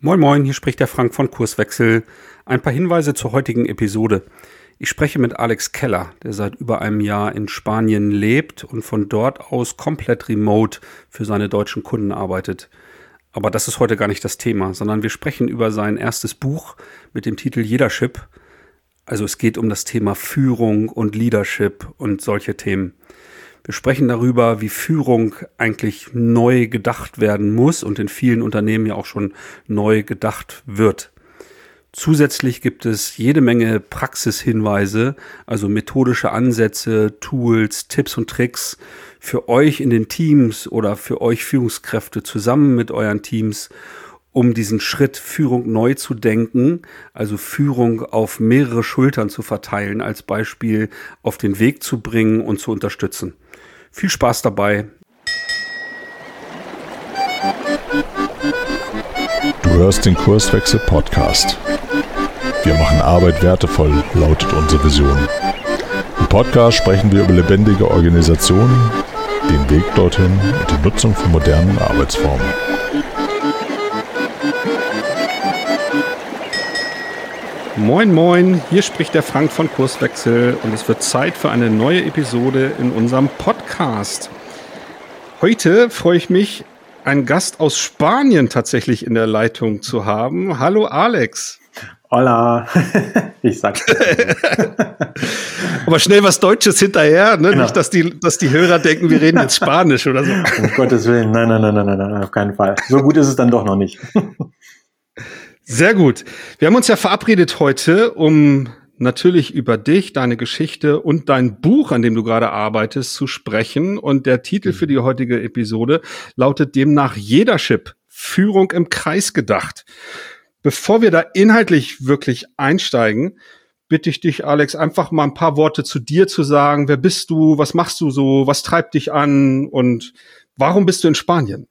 Moin Moin, hier spricht der Frank von Kurswechsel. Ein paar Hinweise zur heutigen Episode. Ich spreche mit Alex Keller, der seit über einem Jahr in Spanien lebt und von dort aus komplett remote für seine deutschen Kunden arbeitet. Aber das ist heute gar nicht das Thema, sondern wir sprechen über sein erstes Buch mit dem Titel Leadership. Also es geht um das Thema Führung und Leadership und solche Themen. Wir sprechen darüber, wie Führung eigentlich neu gedacht werden muss und in vielen Unternehmen ja auch schon neu gedacht wird. Zusätzlich gibt es jede Menge Praxishinweise, also methodische Ansätze, Tools, Tipps und Tricks für euch in den Teams oder für euch Führungskräfte zusammen mit euren Teams, um diesen Schritt Führung neu zu denken, also Führung auf mehrere Schultern zu verteilen, als Beispiel auf den Weg zu bringen und zu unterstützen. Viel Spaß dabei. Du hörst den Kurswechsel Podcast. Wir machen Arbeit wertevoll, lautet unsere Vision. Im Podcast sprechen wir über lebendige Organisationen, den Weg dorthin und die Nutzung von modernen Arbeitsformen. Moin Moin, hier spricht der Frank von Kurswechsel und es wird Zeit für eine neue Episode in unserem Podcast. Heute freue ich mich, einen Gast aus Spanien tatsächlich in der Leitung zu haben. Hallo Alex. Hola, ich sag's. Aber schnell was Deutsches hinterher, ne? Genau. Nicht, dass die Hörer denken, wir reden jetzt Spanisch oder so. Um Gottes Willen, nein, auf keinen Fall. So gut ist es dann doch noch nicht. Sehr gut. Wir haben uns ja verabredet heute, um natürlich über dich, deine Geschichte und dein Buch, an dem du gerade arbeitest, zu sprechen. Und der Titel für die heutige Episode lautet demnach Leadership, Führung im Kreis gedacht. Bevor wir da inhaltlich wirklich einsteigen, bitte ich dich, Alex, einfach mal ein paar Worte zu dir zu sagen. Wer bist du? Was machst du so? Was treibt dich an? Und warum bist du in Spanien?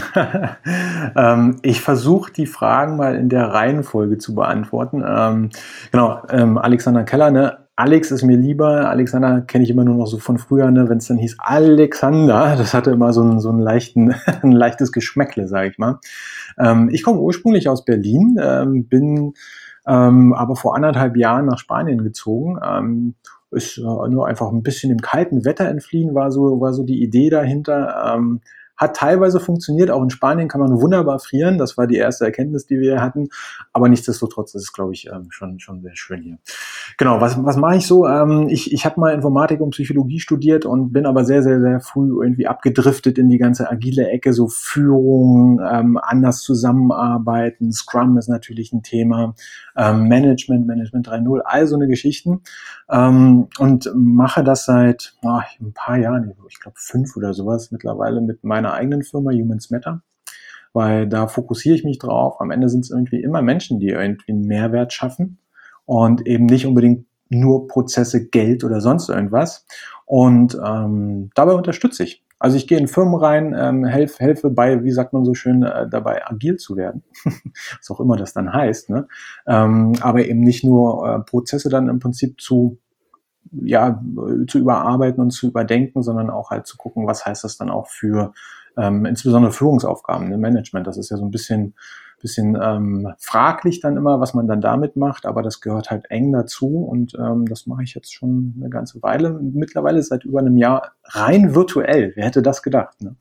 Ich versuche die Fragen mal in der Reihenfolge zu beantworten. Alexander Keller, ne? Alex ist mir lieber. Alexander kenne ich immer nur noch so von früher, ne? Wenn es dann hieß Alexander, das hatte immer so einen leichten, ein leichtes Geschmäckle, sage ich mal. Ich komme ursprünglich aus Berlin, bin aber vor 1,5 Jahren nach Spanien gezogen. Ist nur einfach ein bisschen dem kalten Wetter entfliehen, war so die Idee dahinter. Hat teilweise funktioniert, auch in Spanien kann man wunderbar frieren, das war die erste Erkenntnis, die wir hatten, aber nichtsdestotrotz ist es, glaube ich, schon sehr schön hier. Genau, was mache ich so? Ich habe mal Informatik und Psychologie studiert und bin aber sehr, sehr, sehr früh irgendwie abgedriftet in die ganze agile Ecke, so Führung, anders zusammenarbeiten, Scrum ist natürlich ein Thema, Management 3.0, all so eine Geschichten. Und mache das seit ein paar Jahren, ich glaube 5 oder sowas mittlerweile mit meiner eigenen Firma Humans Matter, weil da fokussiere ich mich drauf. Am Ende sind es irgendwie immer Menschen, die irgendwie einen Mehrwert schaffen und eben nicht unbedingt nur Prozesse, Geld oder sonst irgendwas. Und dabei unterstütze ich. Also ich gehe in Firmen rein, helfe bei, wie sagt man so schön, dabei agil zu werden, was auch immer das dann heißt, ne? Aber eben nicht nur Prozesse dann im Prinzip zu überarbeiten und zu überdenken, sondern auch halt zu gucken, was heißt das dann auch für insbesondere Führungsaufgaben, ne? Management. Das ist ja so ein bisschen fraglich dann immer, was man dann damit macht, aber das gehört halt eng dazu und das mache ich jetzt schon eine ganze Weile. Mittlerweile seit über einem Jahr rein virtuell. Wer hätte das gedacht, ne?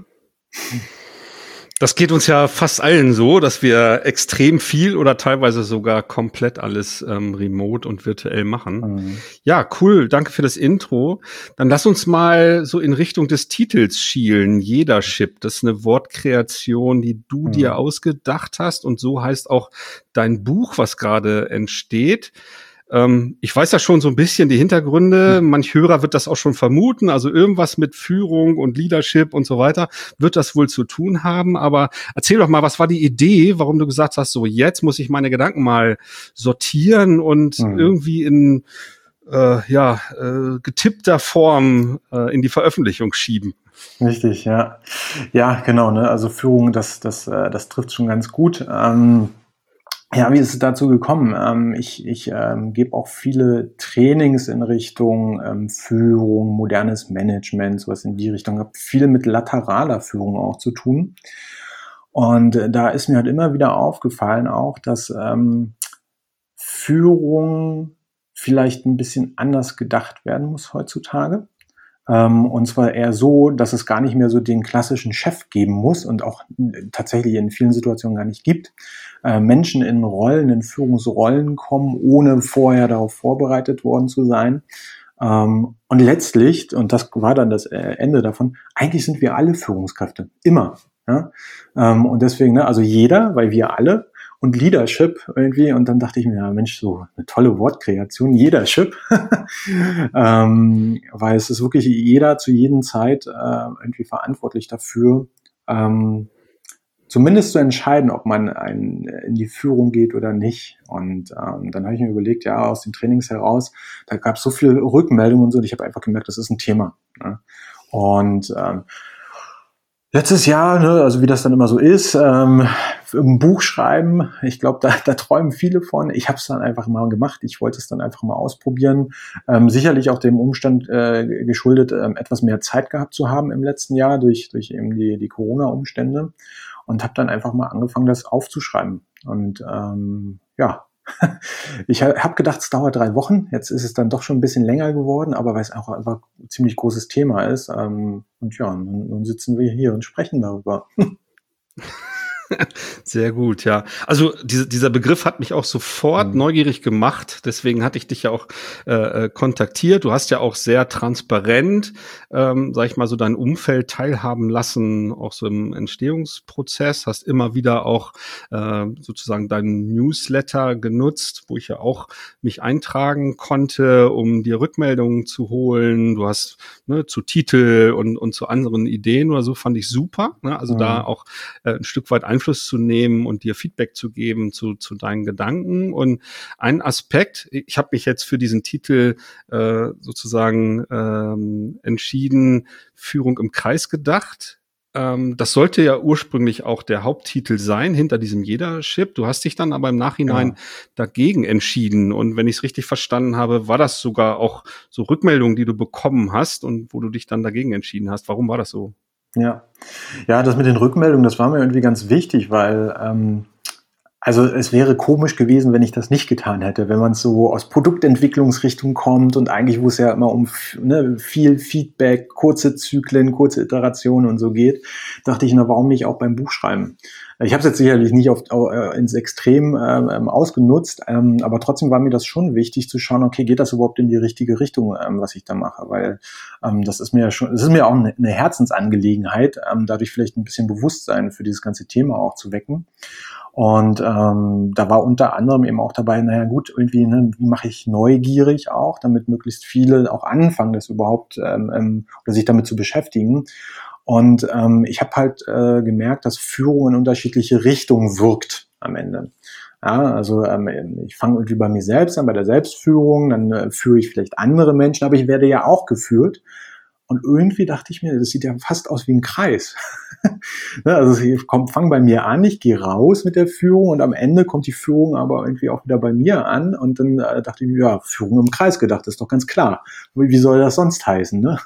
Das geht uns ja fast allen so, dass wir extrem viel oder teilweise sogar komplett alles remote und virtuell machen. Mhm. Ja, cool. Danke für das Intro. Dann lass uns mal so in Richtung des Titels schielen. Leadership. Das ist eine Wortkreation, die du dir ausgedacht hast. Und so heißt auch dein Buch, was gerade entsteht. Ich weiß ja schon so ein bisschen die Hintergründe. Manch Hörer wird das auch schon vermuten. Also irgendwas mit Führung und Leadership und so weiter wird das wohl zu tun haben. Aber erzähl doch mal, was war die Idee, warum du gesagt hast, so jetzt muss ich meine Gedanken mal sortieren und irgendwie in getippter Form in die Veröffentlichung schieben. Richtig, ja. Ja, genau, ne? Also Führung, das trifft schon ganz gut. Ja, wie ist es dazu gekommen? Ich gebe auch viele Trainings in Richtung Führung, modernes Management, sowas in die Richtung. Habe viel mit lateraler Führung auch zu tun. Und da ist mir halt immer wieder aufgefallen auch, dass Führung vielleicht ein bisschen anders gedacht werden muss heutzutage. Und zwar eher so, dass es gar nicht mehr so den klassischen Chef geben muss und auch tatsächlich in vielen Situationen gar nicht gibt. Menschen in Rollen, in Führungsrollen kommen, ohne vorher darauf vorbereitet worden zu sein. Und letztlich, und das war dann das Ende davon, eigentlich sind wir alle Führungskräfte. Immer. Ja? Und deswegen, ne, also jeder, weil wir alle, und Leadership irgendwie, und dann dachte ich mir, ja Mensch, so eine tolle Wortkreation, Leadership, weil es ist wirklich jeder zu jedem Zeit irgendwie verantwortlich dafür, zumindest zu entscheiden, ob man in die Führung geht oder nicht. Und dann habe ich mir überlegt, ja, aus den Trainings heraus, da gab es so viel Rückmeldungen und so, und ich habe einfach gemerkt, das ist ein Thema. Ne? Und letztes Jahr, ne, also wie das dann immer so ist, ein Buch schreiben, ich glaube, da träumen viele von. Ich habe es dann einfach mal gemacht. Ich wollte es dann einfach mal ausprobieren. Sicherlich auch dem Umstand geschuldet, etwas mehr Zeit gehabt zu haben im letzten Jahr durch eben die Corona-Umstände, und habe dann einfach mal angefangen, das aufzuschreiben. Und ja, ich habe gedacht, es dauert 3 Wochen. Jetzt ist es dann doch schon ein bisschen länger geworden, aber weil es auch einfach ein ziemlich großes Thema ist. Und ja, nun sitzen wir hier und sprechen darüber. Sehr gut, ja. Also dieser Begriff hat mich auch sofort neugierig gemacht. Deswegen hatte ich dich ja auch kontaktiert. Du hast ja auch sehr transparent, sag ich mal, so dein Umfeld teilhaben lassen, auch so im Entstehungsprozess. Hast immer wieder auch sozusagen deinen Newsletter genutzt, wo ich ja auch mich eintragen konnte, um dir Rückmeldungen zu holen. Du hast zu Titel und zu anderen Ideen oder so, fand ich super. Ne? Also da auch ein Stück weit Einfluss zu nehmen und dir Feedback zu geben zu deinen Gedanken. Und ein Aspekt, ich habe mich jetzt für diesen Titel sozusagen entschieden, Führung im Kreis gedacht. Das sollte ja ursprünglich auch der Haupttitel sein, hinter diesem Leadership. Du hast dich dann aber im Nachhinein dagegen entschieden. Und wenn ich es richtig verstanden habe, war das sogar auch so Rückmeldungen, die du bekommen hast und wo du dich dann dagegen entschieden hast. Warum war das so? Ja, das mit den Rückmeldungen, das war mir irgendwie ganz wichtig, weil also es wäre komisch gewesen, wenn ich das nicht getan hätte, wenn man so aus Produktentwicklungsrichtung kommt und eigentlich, wo es ja immer um viel Feedback, kurze Zyklen, kurze Iterationen und so geht, dachte ich, warum nicht auch beim Buchschreiben? Ich habe es jetzt sicherlich nicht ins Extrem ausgenutzt, aber trotzdem war mir das schon wichtig zu schauen, okay, geht das überhaupt in die richtige Richtung, was ich da mache? Weil das ist mir auch eine Herzensangelegenheit, dadurch vielleicht ein bisschen Bewusstsein für dieses ganze Thema auch zu wecken. Und da war unter anderem eben auch dabei, irgendwie, wie mache ich neugierig auch, damit möglichst viele auch anfangen, das überhaupt oder sich damit zu beschäftigen. Und ich habe halt gemerkt, dass Führung in unterschiedliche Richtungen wirkt am Ende. Ja, also ich fange irgendwie bei mir selbst an, bei der Selbstführung, dann führe ich vielleicht andere Menschen, aber ich werde ja auch geführt. Und irgendwie dachte ich mir, das sieht ja fast aus wie ein Kreis. Also ich fange bei mir an, ich gehe raus mit der Führung und am Ende kommt die Führung aber irgendwie auch wieder bei mir an. Und dann dachte ich mir, ja, Führung im Kreis gedacht, ist doch ganz klar. Wie soll das sonst heißen? Ne?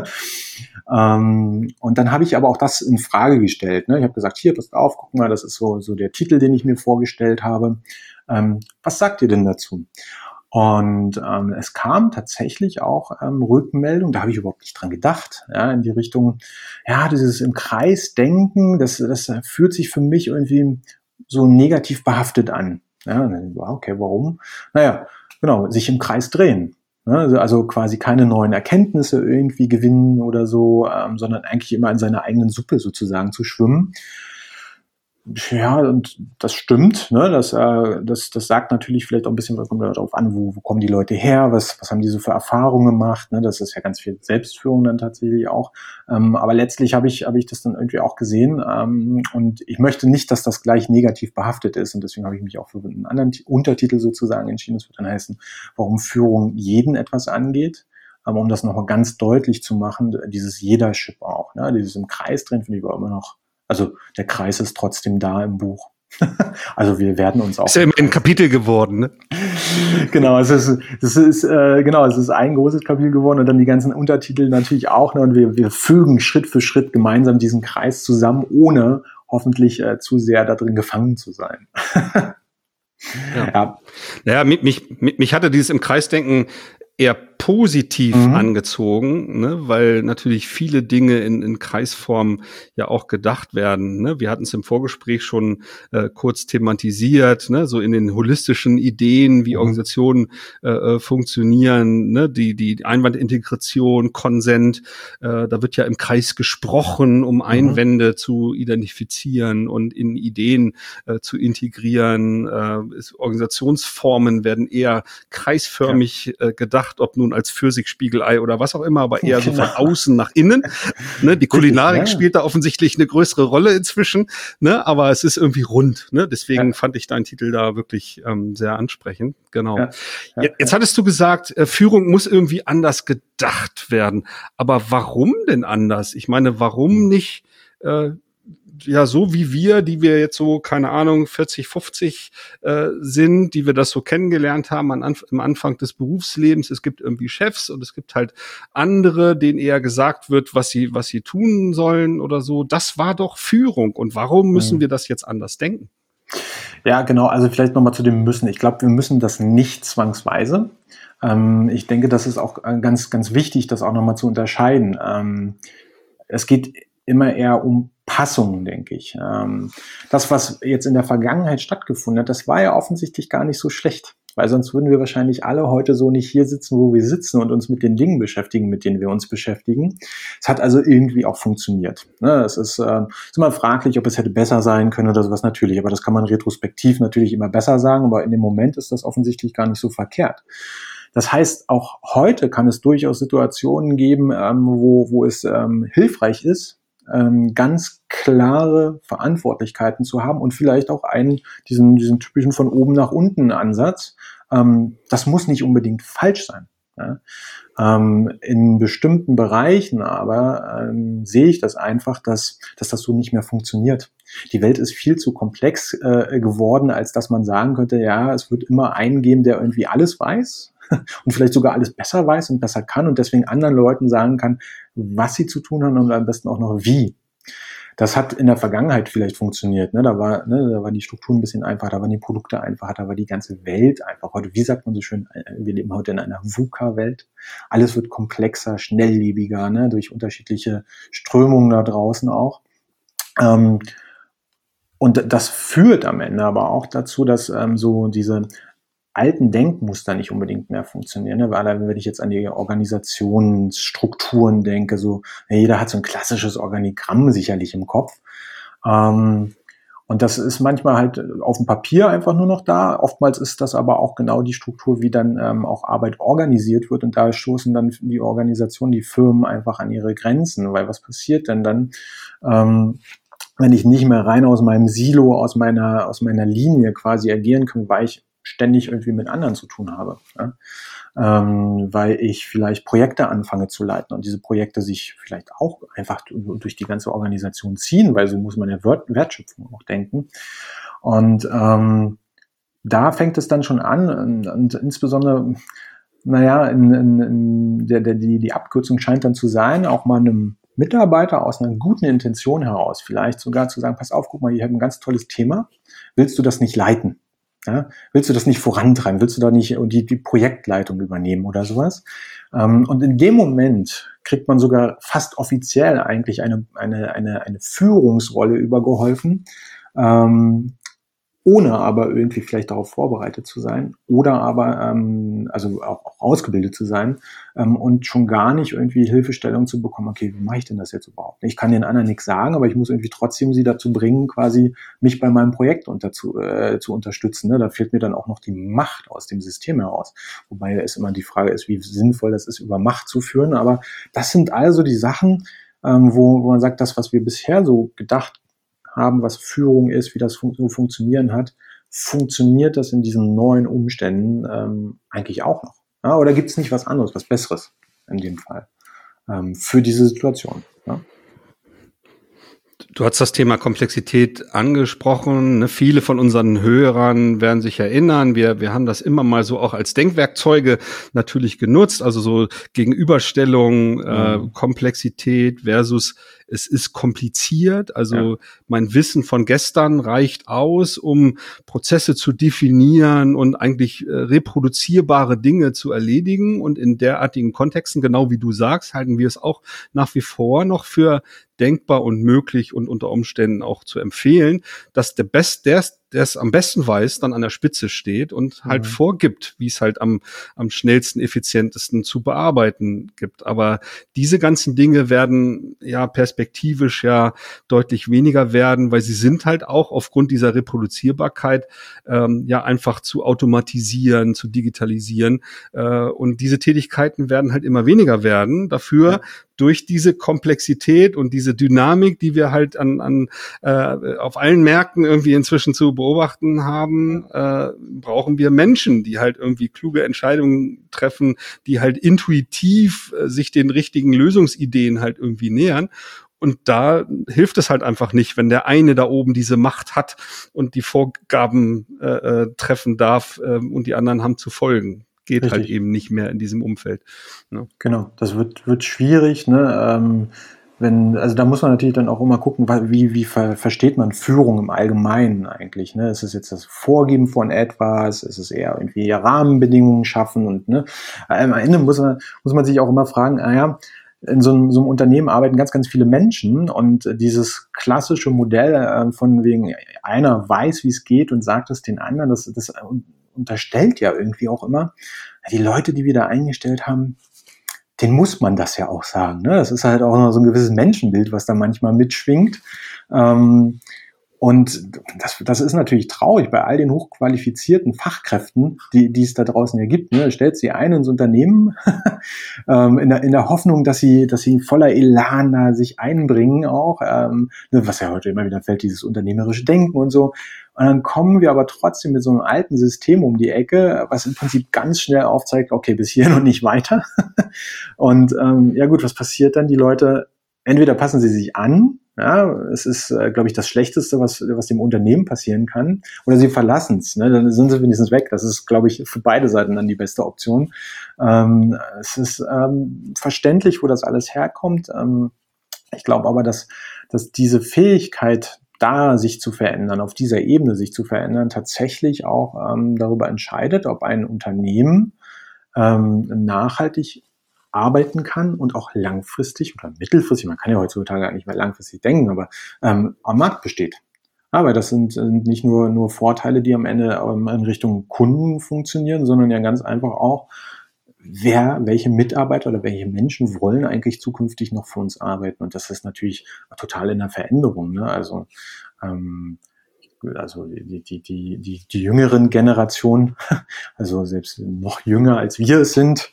Und dann habe ich aber auch das in Frage gestellt. Ne? Ich habe gesagt, hier, passt auf, guck mal, das ist so der Titel, den ich mir vorgestellt habe. Was sagt ihr denn dazu? Und es kam tatsächlich auch Rückmeldung, da habe ich überhaupt nicht dran gedacht, ja, in die Richtung, ja, dieses im Kreis denken, das fühlt sich für mich irgendwie so negativ behaftet an. Ja, okay, warum? Naja, genau, sich im Kreis drehen. Ne? Also quasi keine neuen Erkenntnisse irgendwie gewinnen oder so, sondern eigentlich immer in seiner eigenen Suppe sozusagen zu schwimmen. Ja, und das stimmt, ne? Das sagt natürlich vielleicht auch ein bisschen, kommt darauf an, wo kommen die Leute her, was haben die so für Erfahrungen gemacht, ne? Das ist ja ganz viel Selbstführung dann tatsächlich auch. Aber letztlich habe ich das dann irgendwie auch gesehen, und ich möchte nicht, dass das gleich negativ behaftet ist, und deswegen habe ich mich auch für einen anderen Untertitel sozusagen entschieden. Das wird dann heißen, warum Führung jeden etwas angeht. Um das nochmal ganz deutlich zu machen, dieses Leadership auch, ne? Dieses im Kreis drin finde ich aber immer noch. Also der Kreis ist trotzdem da im Buch. Also wir werden uns auch... Ist ja immer ein Kapitel geworden, ne? Genau, es ist ein großes Kapitel geworden und dann die ganzen Untertitel natürlich auch. Ne? Und wir fügen Schritt für Schritt gemeinsam diesen Kreis zusammen, ohne hoffentlich zu sehr da drin gefangen zu sein. Ja. Naja, mich hatte dieses im Kreisdenken eher positiv angezogen, ne, weil natürlich viele Dinge in Kreisform ja auch gedacht werden. Ne? Wir hatten es im Vorgespräch schon kurz thematisiert, ne, so in den holistischen Ideen, wie Organisationen funktionieren, ne, die Einwandintegration, Konsent, da wird ja im Kreis gesprochen, um Einwände zu identifizieren und in Ideen zu integrieren. Organisationsformen werden eher kreisförmig gedacht, ob nun als Pfirsichspiegelei oder was auch immer, aber eher so von außen nach innen. Ne, die Kulinarik spielt da offensichtlich eine größere Rolle inzwischen, ne, aber es ist irgendwie rund. Ne? Deswegen fand ich deinen Titel da wirklich sehr ansprechend. Genau. Jetzt hattest du gesagt, Führung muss irgendwie anders gedacht werden. Aber warum denn anders? Ich meine, warum nicht so wie wir, die wir jetzt so, keine Ahnung, 40, 50 sind, die wir das so kennengelernt haben am Anfang des Berufslebens. Es gibt irgendwie Chefs und es gibt halt andere, denen eher gesagt wird, was sie tun sollen oder so. Das war doch Führung. Und warum müssen wir das jetzt anders denken? Ja, genau. Also vielleicht nochmal zu dem Müssen. Ich glaube, wir müssen das nicht zwangsweise. Ich denke, das ist auch ganz, ganz wichtig, das auch nochmal zu unterscheiden. Es geht immer eher um Passungen, denke ich. Das, was jetzt in der Vergangenheit stattgefunden hat, das war ja offensichtlich gar nicht so schlecht, weil sonst würden wir wahrscheinlich alle heute so nicht hier sitzen, wo wir sitzen und uns mit den Dingen beschäftigen, mit denen wir uns beschäftigen. Es hat also irgendwie auch funktioniert. Es ist immer fraglich, ob es hätte besser sein können oder sowas, natürlich, aber das kann man retrospektiv natürlich immer besser sagen, aber in dem Moment ist das offensichtlich gar nicht so verkehrt. Das heißt, auch heute kann es durchaus Situationen geben, wo es hilfreich ist, ganz klare Verantwortlichkeiten zu haben und vielleicht auch diesen typischen von oben nach unten Ansatz. Das muss nicht unbedingt falsch sein. Ja? In bestimmten Bereichen aber sehe ich das einfach, dass das so nicht mehr funktioniert. Die Welt ist viel zu komplex geworden, als dass man sagen könnte, ja, es wird immer einen geben, der irgendwie alles weiß und vielleicht sogar alles besser weiß und besser kann und deswegen anderen Leuten sagen kann, was sie zu tun haben und am besten auch noch wie. Das hat in der Vergangenheit vielleicht funktioniert. Ne? Da war die Struktur ein bisschen einfacher, da waren die Produkte einfacher, da war die ganze Welt einfach. Heute, wie sagt man so schön, wir leben heute in einer VUCA-Welt. Alles wird komplexer, schnelllebiger, ne? Durch unterschiedliche Strömungen da draußen auch. Und das führt am Ende aber auch dazu, dass so diese alten Denkmuster nicht unbedingt mehr funktionieren, ne? Weil wenn ich jetzt an die Organisationsstrukturen denke, so jeder hat so ein klassisches Organigramm sicherlich im Kopf. Und das ist manchmal halt auf dem Papier einfach nur noch da. Oftmals ist das aber auch genau die Struktur, wie dann auch Arbeit organisiert wird. Und da stoßen dann die Organisationen, die Firmen einfach an ihre Grenzen. Weil was passiert denn dann, wenn ich nicht mehr rein aus meinem Silo, aus meiner Linie quasi agieren kann, weil ich ständig irgendwie mit anderen zu tun habe, ja? Weil ich vielleicht Projekte anfange zu leiten und diese Projekte sich vielleicht auch einfach durch die ganze Organisation ziehen, weil so muss man ja Wertschöpfung auch denken. Und da fängt es dann schon an und insbesondere, die Abkürzung scheint dann zu sein, auch mal einem Mitarbeiter aus einer guten Intention heraus vielleicht sogar zu sagen, pass auf, guck mal, ich habe ein ganz tolles Thema, willst du das nicht leiten? Ja, willst du das nicht vorantreiben? Willst du da nicht die Projektleitung übernehmen oder sowas? Und in dem Moment kriegt man sogar fast offiziell eigentlich eine Führungsrolle übergeholfen, ohne aber irgendwie vielleicht darauf vorbereitet zu sein oder aber also auch ausgebildet zu sein und schon gar nicht irgendwie Hilfestellung zu bekommen, okay, wie mache ich denn das jetzt überhaupt? Ich kann den anderen nichts sagen, aber ich muss irgendwie trotzdem sie dazu bringen, quasi mich bei meinem Projekt zu unterstützen. Ne? Da fehlt mir dann auch noch die Macht aus dem System heraus. Wobei es immer die Frage ist, wie sinnvoll das ist, über Macht zu führen. Aber das sind also die Sachen, wo man sagt, das, was wir bisher so gedacht haben, was Führung ist, wie das so funktionieren hat, funktioniert das in diesen neuen Umständen eigentlich auch noch? Ja, oder gibt es nicht was anderes, was Besseres in dem Fall für diese Situation? Ja? Du hast das Thema Komplexität angesprochen. Ne? Viele von unseren Hörern werden sich erinnern, wir haben das immer mal so auch als Denkwerkzeuge natürlich genutzt, also so Gegenüberstellung, Komplexität versus es ist kompliziert, also mein Wissen von gestern reicht aus, um Prozesse zu definieren und eigentlich reproduzierbare Dinge zu erledigen. Und in derartigen Kontexten, genau wie du sagst, halten wir es auch nach wie vor noch für denkbar und möglich und unter Umständen auch zu empfehlen, dass der es am besten weiß, dann an der Spitze steht und halt vorgibt, wie es halt am schnellsten, effizientesten zu bearbeiten gibt. Aber diese ganzen Dinge werden ja perspektivisch ja deutlich weniger werden, weil sie sind halt auch aufgrund dieser Reproduzierbarkeit ja einfach zu automatisieren, zu digitalisieren. Und diese Tätigkeiten werden halt immer weniger werden. Dafür durch diese Komplexität und diese Dynamik, die wir halt auf allen Märkten irgendwie inzwischen zu beobachten haben, brauchen wir Menschen, die halt irgendwie kluge Entscheidungen treffen, die halt intuitiv sich den richtigen Lösungsideen halt irgendwie nähern. Und da hilft es halt einfach nicht, wenn der eine da oben diese Macht hat und die Vorgaben treffen darf und die anderen haben zu folgen. Geht halt eben nicht mehr in diesem Umfeld. Ne? Genau, das wird schwierig, ne? Also da muss man natürlich dann auch immer gucken, wie versteht man Führung im Allgemeinen eigentlich, ne? Ist es jetzt das Vorgeben von etwas? Ist es eher irgendwie Rahmenbedingungen schaffen? Und ne, am Ende muss man sich auch immer fragen, in so einem Unternehmen arbeiten ganz, ganz viele Menschen und dieses klassische Modell von wegen einer weiß, wie es geht und sagt es den anderen, das unterstellt ja irgendwie auch immer, die Leute, die wir da eingestellt haben, denen muss man das ja auch sagen. Ne? Das ist halt auch noch so ein gewisses Menschenbild, was da manchmal mitschwingt. Und das ist natürlich traurig bei all den hochqualifizierten Fachkräften, die es da draußen ja gibt. Ne? Stellt sie ein ins Unternehmen in der Hoffnung, dass sie voller Elan da sich einbringen auch, was ja heute immer wieder fällt, dieses unternehmerische Denken und so. Und dann kommen wir aber trotzdem mit so einem alten System um die Ecke, was im Prinzip ganz schnell aufzeigt, okay, bis hierhin und nicht weiter. Und ja gut, was passiert dann? Die Leute, entweder passen sie sich an, ja, es ist, glaube ich, das Schlechteste, was dem Unternehmen passieren kann, oder sie verlassen es, ne? Dann sind sie wenigstens weg. Das ist, glaube ich, für beide Seiten dann die beste Option. Es ist verständlich, wo das alles herkommt. Ich glaube aber, dass diese Fähigkeit, da sich zu verändern, auf dieser Ebene sich zu verändern, tatsächlich auch darüber entscheidet, ob ein Unternehmen nachhaltig arbeiten kann und auch langfristig oder mittelfristig, man kann ja heutzutage gar nicht mehr langfristig denken, aber am Markt besteht. Aber das sind nicht nur Vorteile, die am Ende in Richtung Kunden funktionieren, sondern ja ganz einfach auch, welche Mitarbeiter oder welche Menschen wollen eigentlich zukünftig noch für uns arbeiten. Und das ist natürlich total in der Veränderung. Ne? Also die jüngeren Generationen, also selbst noch jünger als wir es sind,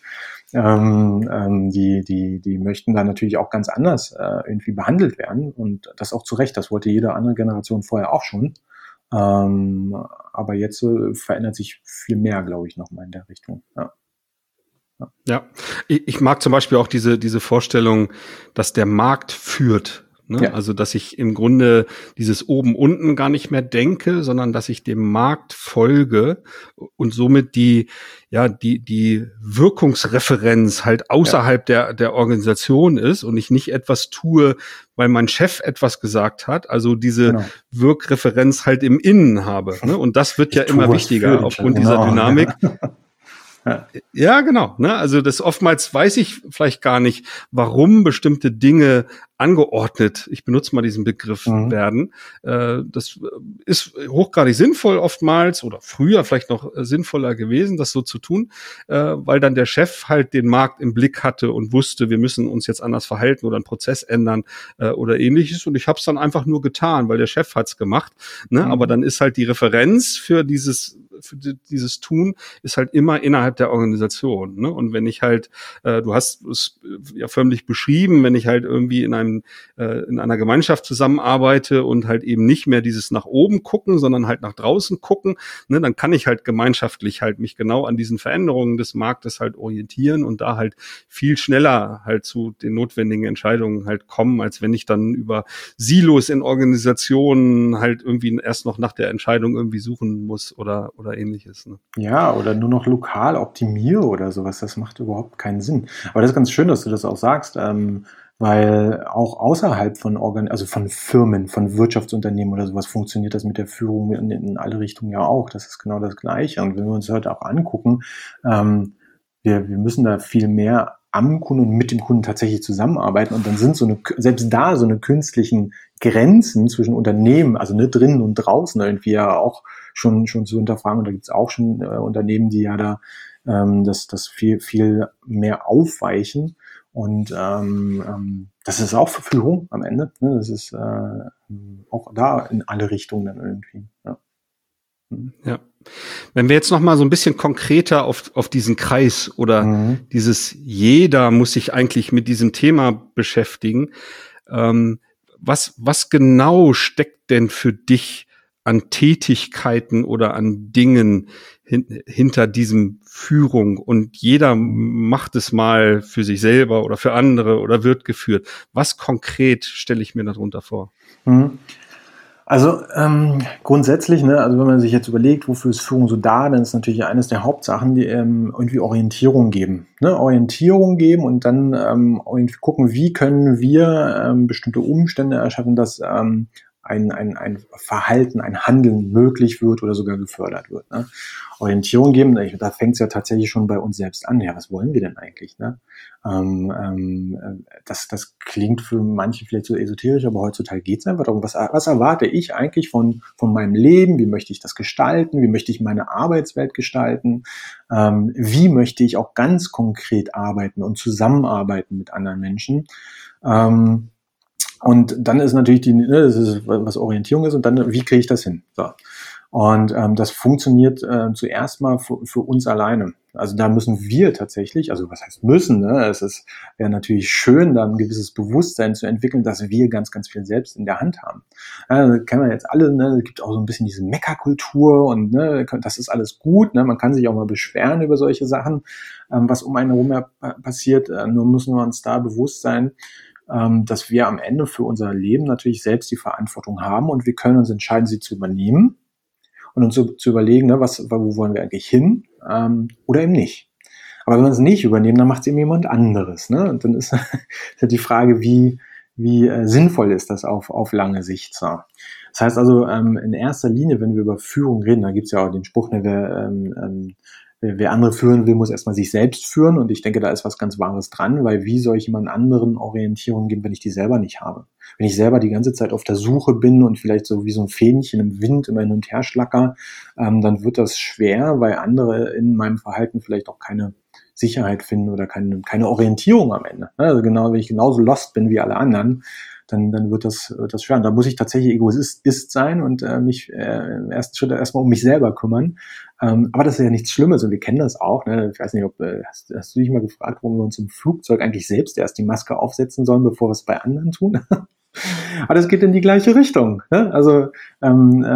die möchten da natürlich auch ganz anders irgendwie behandelt werden. Und das auch zu Recht. Das wollte jede andere Generation vorher auch schon. Aber jetzt verändert sich viel mehr, glaube ich, nochmal in der Richtung. Ja, ich mag zum Beispiel auch diese Vorstellung, dass der Markt führt. Ne? Ja. Also, dass ich im Grunde dieses Oben-Unten gar nicht mehr denke, sondern dass ich dem Markt folge und somit die Wirkungsreferenz halt außerhalb der Organisation ist und ich nicht etwas tue, weil mein Chef etwas gesagt hat, also diese Wirkreferenz halt im Innen habe. Ne? Und das wird ja immer wichtiger aufgrund dieser Dynamik. Ja, genau. Ne? Also das oftmals weiß ich vielleicht gar nicht, warum bestimmte Dinge angeordnet, ich benutze mal diesen Begriff, werden. Das ist hochgradig sinnvoll oftmals oder früher vielleicht noch sinnvoller gewesen, das so zu tun, weil dann der Chef halt den Markt im Blick hatte und wusste, wir müssen uns jetzt anders verhalten oder einen Prozess ändern oder ähnliches. Und ich habe es dann einfach nur getan, weil der Chef hat's gemacht. Ne? Aber dann ist halt die Referenz für dieses Tun ist halt immer innerhalb der Organisation. Ne? Und wenn ich halt, du hast es ja förmlich beschrieben, wenn ich halt irgendwie in einer Gemeinschaft zusammenarbeite und halt eben nicht mehr dieses nach oben gucken, sondern halt nach draußen gucken, ne, dann kann ich halt gemeinschaftlich halt mich genau an diesen Veränderungen des Marktes halt orientieren und da halt viel schneller halt zu den notwendigen Entscheidungen halt kommen, als wenn ich dann über Silos in Organisationen halt irgendwie erst noch nach der Entscheidung irgendwie suchen muss oder ähnliches. Ne? Ja, oder nur noch lokal optimiere oder sowas, das macht überhaupt keinen Sinn. Aber das ist ganz schön, dass du das auch sagst, weil auch außerhalb von also von Firmen, von Wirtschaftsunternehmen oder sowas funktioniert das mit der Führung in alle Richtungen ja auch. Das ist genau das Gleiche. Und wenn wir uns heute auch angucken, wir müssen da viel mehr am Kunden und mit dem Kunden tatsächlich zusammenarbeiten. Und dann sind selbst da so eine künstlichen Grenzen zwischen Unternehmen, also ne, drinnen und draußen irgendwie ja auch schon zu hinterfragen. Und da gibt es auch schon Unternehmen, die ja da das viel mehr aufweichen. Und das ist auch Führung am Ende. Ne? Das ist auch da in alle Richtungen dann irgendwie. Ja. Ja. Wenn wir jetzt noch mal so ein bisschen konkreter auf diesen Kreis oder dieses jeder muss sich eigentlich mit diesem Thema beschäftigen. Was genau steckt denn für dich an Tätigkeiten oder an Dingen hinter diesem Führung? Und jeder macht es mal für sich selber oder für andere oder wird geführt. Was konkret stelle ich mir darunter vor? Also grundsätzlich, ne, also wenn man sich jetzt überlegt, wofür ist Führung so da, dann ist natürlich eines der Hauptsachen, die irgendwie Orientierung geben. Ne? Orientierung geben und dann irgendwie gucken, wie können wir bestimmte Umstände erschaffen, dass ein Verhalten, ein Handeln möglich wird oder sogar gefördert wird. Ne? Orientierung geben, da fängt es ja tatsächlich schon bei uns selbst an. Ja, was wollen wir denn eigentlich? Ne? Das klingt für manche vielleicht so esoterisch, aber heutzutage geht es einfach darum, was erwarte ich eigentlich von meinem Leben? Wie möchte ich das gestalten? Wie möchte ich meine Arbeitswelt gestalten? Wie möchte ich auch ganz konkret arbeiten und zusammenarbeiten mit anderen Menschen? Und dann ist natürlich das ist, was Orientierung ist, und dann, wie kriege ich das hin? So. Und das funktioniert zuerst mal für uns alleine. Also da müssen wir tatsächlich, also was heißt müssen, ne? Wäre natürlich schön, da ein gewisses Bewusstsein zu entwickeln, dass wir ganz, ganz viel selbst in der Hand haben. Das kennen wir jetzt alle, ne? Es gibt auch so ein bisschen diese Meckerkultur und ne, das ist alles gut, ne? Man kann sich auch mal beschweren über solche Sachen, was um einen herum passiert. Nur müssen wir uns da bewusst sein, dass wir am Ende für unser Leben natürlich selbst die Verantwortung haben und wir können uns entscheiden, sie zu übernehmen und uns zu überlegen, ne, wo wollen wir eigentlich hin oder eben nicht. Aber wenn wir es nicht übernehmen, dann macht es eben jemand anderes. Ne? Und dann ist die Frage, wie sinnvoll ist das auf lange Sicht. So. Das heißt also, in erster Linie, wenn wir über Führung reden, da gibt es ja auch den Spruch, ne, wer andere führen will, muss erstmal sich selbst führen. Und ich denke, da ist was ganz Wahres dran, weil wie soll ich jemand anderen Orientierung geben, wenn ich die selber nicht habe? Wenn ich selber die ganze Zeit auf der Suche bin und vielleicht so wie so ein Fähnchen im Wind immer hin und her schlacker, dann wird das schwer, weil andere in meinem Verhalten vielleicht auch keine Sicherheit finden oder keine Orientierung am Ende. Also genau, wenn ich genauso lost bin wie alle anderen, dann wird das schwer. Und da muss ich tatsächlich Egoist sein und mich im ersten Schritt erstmal um mich selber kümmern. Aber das ist ja nichts Schlimmes und wir kennen das auch. Ne? Ich weiß nicht, hast du dich mal gefragt, warum wir uns im Flugzeug eigentlich selbst erst die Maske aufsetzen sollen, bevor wir es bei anderen tun? Aber das geht in die gleiche Richtung. Ne? Also wir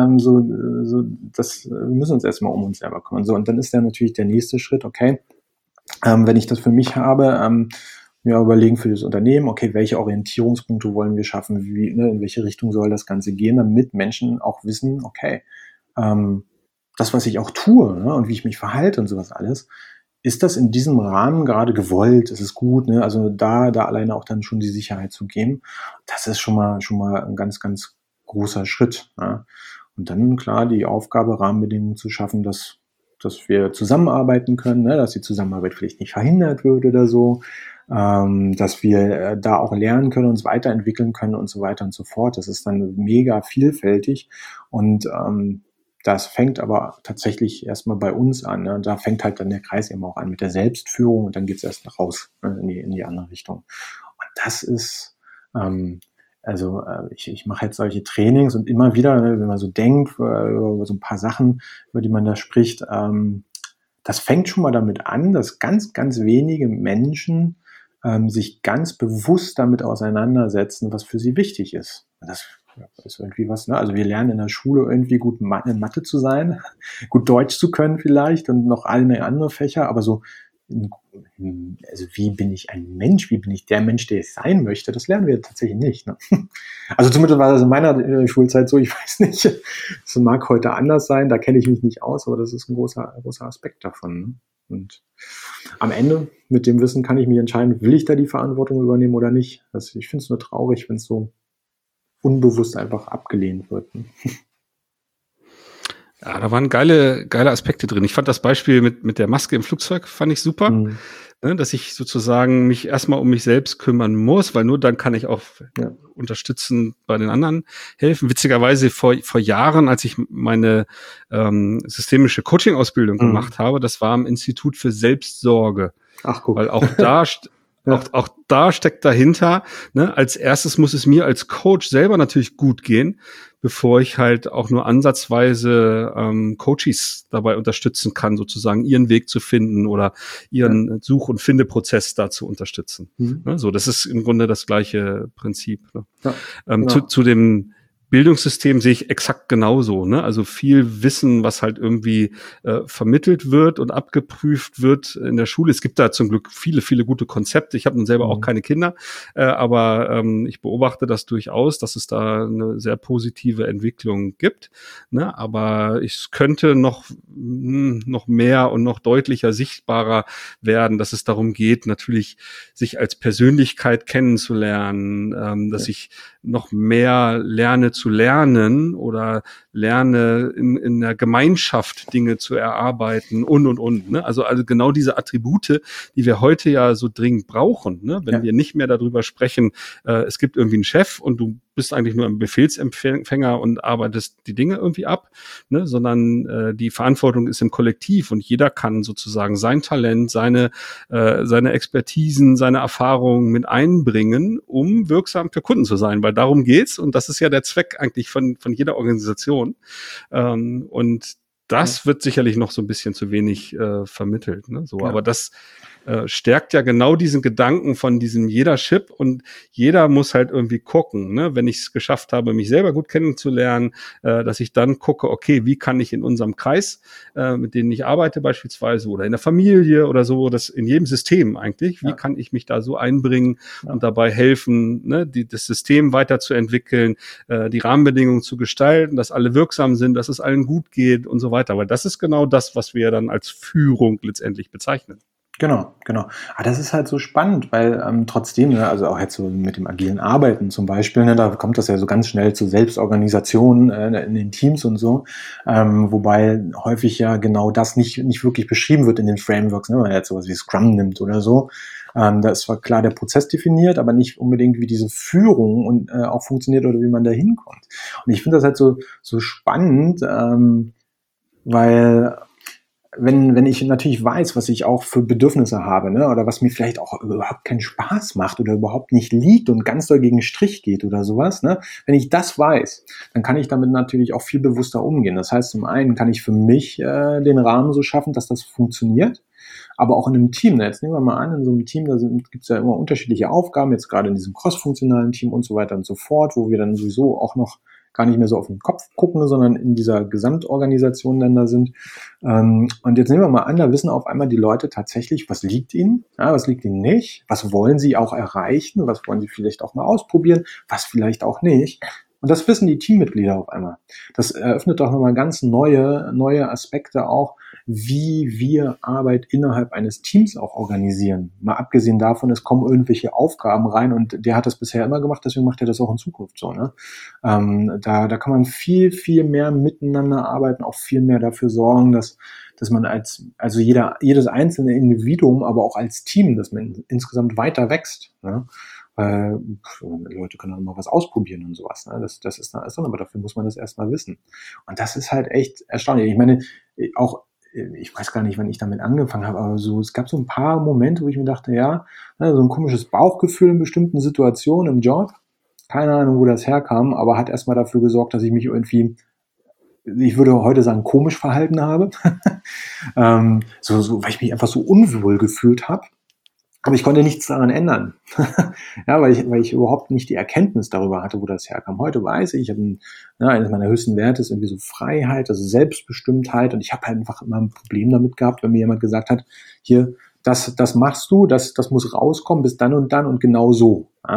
müssen uns erstmal um uns selber kümmern. So, und dann ist dann natürlich der nächste Schritt, okay, wenn ich das für mich habe, überlegen für das Unternehmen, okay, welche Orientierungspunkte wollen wir schaffen, in welche Richtung soll das Ganze gehen, damit Menschen auch wissen, okay, das, was ich auch tue, ne, und wie ich mich verhalte und sowas alles, ist das in diesem Rahmen gerade gewollt, ist es gut, ne? Also da alleine auch dann schon die Sicherheit zu geben, das ist schon mal ein ganz, ganz großer Schritt. Ne? Und dann, klar, die Aufgabe, Rahmenbedingungen zu schaffen, dass wir zusammenarbeiten können, ne? Dass die Zusammenarbeit vielleicht nicht verhindert wird oder so, dass wir da auch lernen können, uns weiterentwickeln können und so weiter und so fort. Das ist dann mega vielfältig und das fängt aber tatsächlich erstmal bei uns an. Ne? Da fängt halt dann der Kreis eben auch an mit der Selbstführung und dann geht's erst raus, ne? in die andere Richtung. Und das ist, ich mache jetzt solche Trainings und immer wieder, ne, wenn man so denkt, über so ein paar Sachen, über die man da spricht, das fängt schon mal damit an, dass ganz, ganz wenige Menschen sich ganz bewusst damit auseinandersetzen, was für sie wichtig ist. Das ist irgendwie was, ne? Also wir lernen in der Schule irgendwie gut in Mathe zu sein, gut Deutsch zu können vielleicht und noch alle andere Fächer, aber so, also wie bin ich ein Mensch, wie bin ich der Mensch, der ich sein möchte, das lernen wir tatsächlich nicht. Ne? Also zumindest war das in meiner Schulzeit so, ich weiß nicht, es mag heute anders sein, da kenne ich mich nicht aus, aber das ist ein großer Aspekt davon. Ne? Und am Ende, mit dem Wissen, kann ich mich entscheiden, will ich da die Verantwortung übernehmen oder nicht. Also ich finde es nur traurig, wenn es so unbewusst einfach abgelehnt wird. Ja, da waren geile Aspekte drin. Ich fand das Beispiel mit der Maske im Flugzeug, fand ich super. Mhm. Ne, dass ich sozusagen mich erstmal um mich selbst kümmern muss, weil nur dann kann ich auch unterstützen, bei den anderen helfen. Witzigerweise vor Jahren, als ich meine systemische Coaching-Ausbildung gemacht habe, das war am Institut für Selbstsorge. Ach, guck. Weil auch da auch da steckt dahinter, ne, als erstes muss es mir als Coach selber natürlich gut gehen, bevor ich halt auch nur ansatzweise Coaches dabei unterstützen kann, sozusagen ihren Weg zu finden oder ihren Such- und Findeprozess da zu unterstützen. Ne, so, das ist im Grunde das gleiche Prinzip. Ne? Ja, zu dem Bildungssystem sehe ich exakt genauso, ne? Also viel Wissen, was halt irgendwie vermittelt wird und abgeprüft wird in der Schule. Es gibt da zum Glück viele gute Konzepte. Ich habe nun selber auch keine Kinder, aber ich beobachte das durchaus, dass es da eine sehr positive Entwicklung gibt. Ne? Aber es könnte noch mehr und noch deutlicher sichtbarer werden, dass es darum geht, natürlich sich als Persönlichkeit kennenzulernen, dass ich noch mehr lerne zu lernen oder lerne in der Gemeinschaft Dinge zu erarbeiten und. Ne? Also genau diese Attribute, die wir heute ja so dringend brauchen. Ne? Wenn wir nicht mehr darüber sprechen, es gibt irgendwie einen Chef und du bist eigentlich nur ein Befehlsempfänger und arbeitest die Dinge irgendwie ab, ne? Sondern die Verantwortung ist im Kollektiv und jeder kann sozusagen sein Talent, seine Expertisen, seine Erfahrungen mit einbringen, um wirksam für Kunden zu sein, weil darum geht's und das ist ja der Zweck eigentlich von jeder Organisation. Und das wird sicherlich noch so ein bisschen zu wenig vermittelt. Ne? So, aber das stärkt ja genau diesen Gedanken von diesem Leadership und jeder muss halt irgendwie gucken, ne? Wenn ich es geschafft habe, mich selber gut kennenzulernen, dass ich dann gucke, okay, wie kann ich in unserem Kreis, mit denen ich arbeite beispielsweise oder in der Familie oder so, das in jedem System eigentlich, wie kann ich mich da so einbringen und dabei helfen, ne? Das System weiterzuentwickeln, die Rahmenbedingungen zu gestalten, dass alle wirksam sind, dass es allen gut geht und so weiter. Weil das ist genau das, was wir dann als Führung letztendlich bezeichnen. Genau. Aber das ist halt so spannend, weil trotzdem, ne, also auch jetzt so mit dem agilen Arbeiten zum Beispiel, ne, da kommt das ja so ganz schnell zu Selbstorganisation in den Teams und so, wobei häufig ja genau das nicht wirklich beschrieben wird in den Frameworks, ne, wenn man jetzt sowas wie Scrum nimmt oder so. Da ist zwar klar der Prozess definiert, aber nicht unbedingt, wie diese Führung und auch funktioniert oder wie man da hinkommt. Und ich finde das halt so spannend, weil wenn ich natürlich weiß, was ich auch für Bedürfnisse habe, ne, oder was mir vielleicht auch überhaupt keinen Spaß macht oder überhaupt nicht liegt und ganz doll gegen den Strich geht oder sowas, ne, wenn ich das weiß, dann kann ich damit natürlich auch viel bewusster umgehen. Das heißt, zum einen kann ich für mich den Rahmen so schaffen, dass das funktioniert, aber auch in einem Team. Jetzt nehmen wir mal an, in so einem Team, da gibt es ja immer unterschiedliche Aufgaben, jetzt gerade in diesem cross-funktionalen Team und so weiter und so fort, wo wir dann sowieso auch noch gar nicht mehr so auf den Kopf gucken, sondern in dieser Gesamtorganisation dann da sind. Und jetzt nehmen wir mal an, da wissen auf einmal die Leute tatsächlich, was liegt ihnen, was liegt ihnen nicht, was wollen sie auch erreichen, was wollen sie vielleicht auch mal ausprobieren, was vielleicht auch nicht. Und das wissen die Teammitglieder auf einmal. Das eröffnet doch nochmal ganz neue Aspekte auch, wie wir Arbeit innerhalb eines Teams auch organisieren. Mal abgesehen davon, es kommen irgendwelche Aufgaben rein und der hat das bisher immer gemacht, deswegen macht er das auch in Zukunft so. Ne? Da kann man viel mehr miteinander arbeiten, auch viel mehr dafür sorgen, dass man jedes einzelne Individuum, aber auch als Team, dass man insgesamt weiter wächst. Ne? Leute können auch mal was ausprobieren und sowas. Ne? Das ist dann, aber dafür muss man das erstmal wissen. Und das ist halt echt erstaunlich. Ich meine, ich weiß gar nicht, wann ich damit angefangen habe, aber so, es gab so ein paar Momente, wo ich mir dachte, so ein komisches Bauchgefühl in bestimmten Situationen im Job. Keine Ahnung, wo das herkam, aber hat erstmal dafür gesorgt, dass ich mich irgendwie, ich würde heute sagen, komisch verhalten habe. Weil ich mich einfach so unwohl gefühlt habe. Aber ich konnte nichts daran ändern. Weil ich überhaupt nicht die Erkenntnis darüber hatte, wo das herkam. Heute weiß ich habe eines meiner höchsten Werte ist irgendwie so Freiheit, also Selbstbestimmtheit. Und ich habe halt einfach immer ein Problem damit gehabt, wenn mir jemand gesagt hat, hier, das machst du, das muss rauskommen bis dann und genau so. Ja?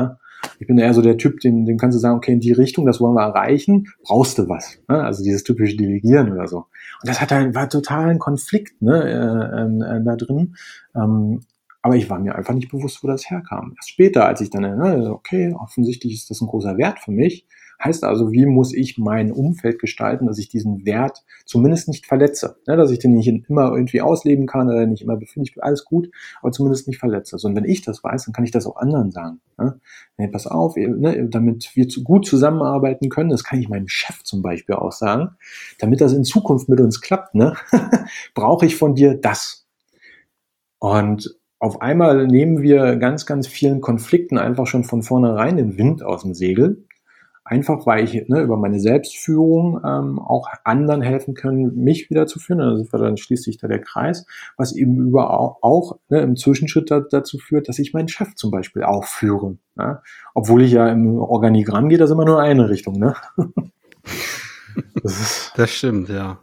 Ich bin eher so der Typ, dem kannst du sagen, okay, in die Richtung, das wollen wir erreichen, brauchst du was. Ne? Also dieses typische Delegieren oder so. Und das war total ein Konflikt, ne, da drin. Aber ich war mir einfach nicht bewusst, wo das herkam. Erst später, als ich dann, okay, offensichtlich ist das ein großer Wert für mich. Heißt also, wie muss ich mein Umfeld gestalten, dass ich diesen Wert zumindest nicht verletze? Ne, dass ich den nicht immer irgendwie ausleben kann oder nicht immer befinde, alles gut, aber zumindest nicht verletze. Also, und wenn ich das weiß, dann kann ich das auch anderen sagen. Ne? Hey, pass auf, ne, damit wir gut zusammenarbeiten können, das kann ich meinem Chef zum Beispiel auch sagen, damit das in Zukunft mit uns klappt, ne, brauche ich von dir das. Und auf einmal nehmen wir ganz, ganz vielen Konflikten einfach schon von vornherein den Wind aus dem Segel. Einfach, weil ich über meine Selbstführung auch anderen helfen kann, mich wieder zu führen. Also dann schließt sich da der Kreis, was eben auch im Zwischenschritt dazu führt, dass ich meinen Chef zum Beispiel auch führe. Ne? Obwohl ich ja im Organigramm geht das immer nur eine Richtung. Ne? Das stimmt, ja.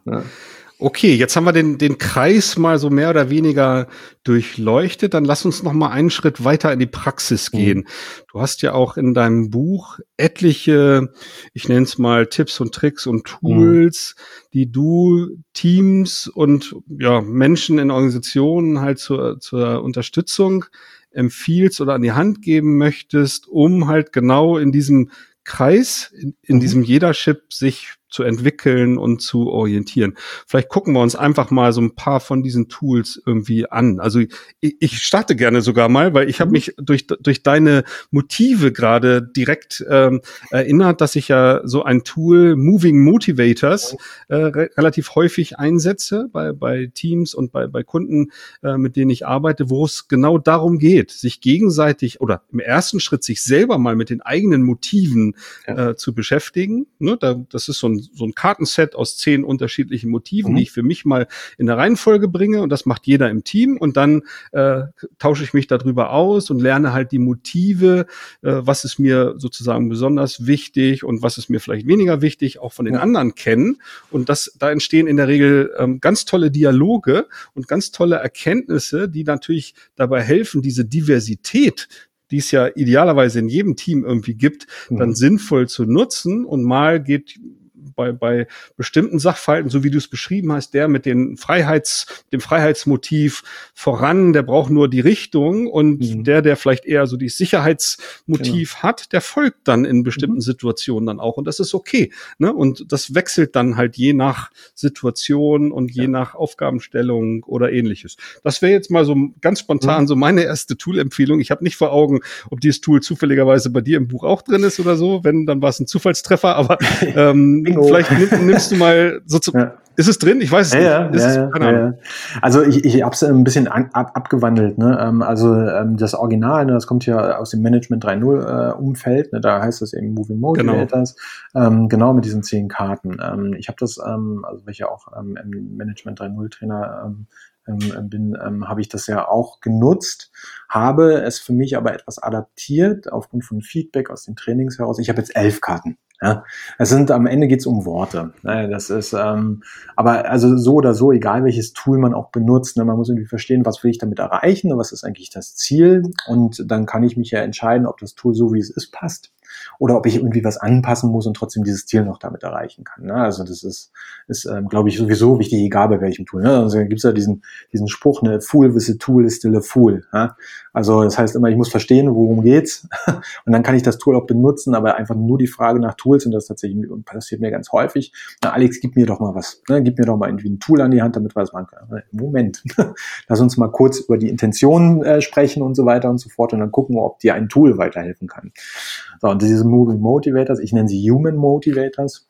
Okay, jetzt haben wir den Kreis mal so mehr oder weniger durchleuchtet. Dann lass uns noch mal einen Schritt weiter in die Praxis gehen. Du hast ja auch in deinem Buch etliche, ich nenne es mal Tipps und Tricks und Tools, die du Teams und Menschen in Organisationen halt zur Unterstützung empfiehlst oder an die Hand geben möchtest, um halt genau in diesem Kreis, in diesem Leadership sich zu entwickeln und zu orientieren. Vielleicht gucken wir uns einfach mal so ein paar von diesen Tools irgendwie an. Also ich starte gerne sogar mal, weil ich habe mich durch deine Motive gerade direkt erinnert, dass ich ja so ein Tool Moving Motivators relativ häufig einsetze bei Teams und bei Kunden, mit denen ich arbeite, wo es genau darum geht, sich gegenseitig oder im ersten Schritt sich selber mal mit den eigenen Motiven zu beschäftigen. Ne, das ist so ein Kartenset aus 10 unterschiedlichen Motiven, die ich für mich mal in der Reihenfolge bringe, und das macht jeder im Team, und dann tausche ich mich darüber aus und lerne halt die Motive, was ist mir sozusagen besonders wichtig und was ist mir vielleicht weniger wichtig, auch von den anderen kennen, und da entstehen in der Regel ganz tolle Dialoge und ganz tolle Erkenntnisse, die natürlich dabei helfen, diese Diversität, die es ja idealerweise in jedem Team irgendwie gibt, dann sinnvoll zu nutzen. Und mal geht bei bestimmten Sachverhalten, so wie du es beschrieben hast, der mit dem Freiheitsmotiv voran, der braucht nur die Richtung, und der vielleicht eher so die Sicherheitsmotiv hat, der folgt dann in bestimmten Situationen dann auch, und das ist okay, ne? Und das wechselt dann halt je nach Situation und je nach Aufgabenstellung oder ähnliches. Das wäre jetzt mal so ganz spontan so meine erste Tool-Empfehlung. Ich habe nicht vor Augen, ob dieses Tool zufälligerweise bei dir im Buch auch drin ist oder so. Wenn, dann war es ein Zufallstreffer, aber vielleicht nimmst du mal so ist es drin? Ich weiß es nicht. Keine Ahnung. Also ich habe es ein bisschen abgewandelt. Ne? Also das Original, ne, das kommt ja aus dem Management 3.0 Umfeld. Ne? Da heißt das eben Moving Motivators. Genau mit diesen 10 Karten. Ich habe das, also weil ich ja auch im Management 3.0 Trainer bin, habe ich das ja auch genutzt, habe es für mich aber etwas adaptiert aufgrund von Feedback aus den Trainings heraus. Ich habe jetzt 11 Karten. Ja, am Ende geht's um Worte. Das ist, aber also so oder so, egal welches Tool man auch benutzt, ne, man muss irgendwie verstehen, was will ich damit erreichen, was ist eigentlich das Ziel, und dann kann ich mich ja entscheiden, ob das Tool so wie es ist passt oder ob ich irgendwie was anpassen muss und trotzdem dieses Ziel noch damit erreichen kann. Ne? Also das ist glaube ich, sowieso wichtig, egal bei welchem Tool. Ne? Also gibt's ja diesen Spruch, ne, Fool with a tool is still a fool. Ja? Also das heißt immer, ich muss verstehen, worum geht's, und dann kann ich das Tool auch benutzen, aber einfach nur die Frage nach Tools, und das tatsächlich passiert mir ganz häufig. Na, Alex, gib mir doch mal was. Ne? Gib mir doch mal irgendwie ein Tool an die Hand, damit wir das machen können. Moment, lass uns mal kurz über die Intentionen sprechen und so weiter und so fort, und dann gucken wir, ob dir ein Tool weiterhelfen kann. So, und diese Moving Motivators, ich nenne sie Human Motivators,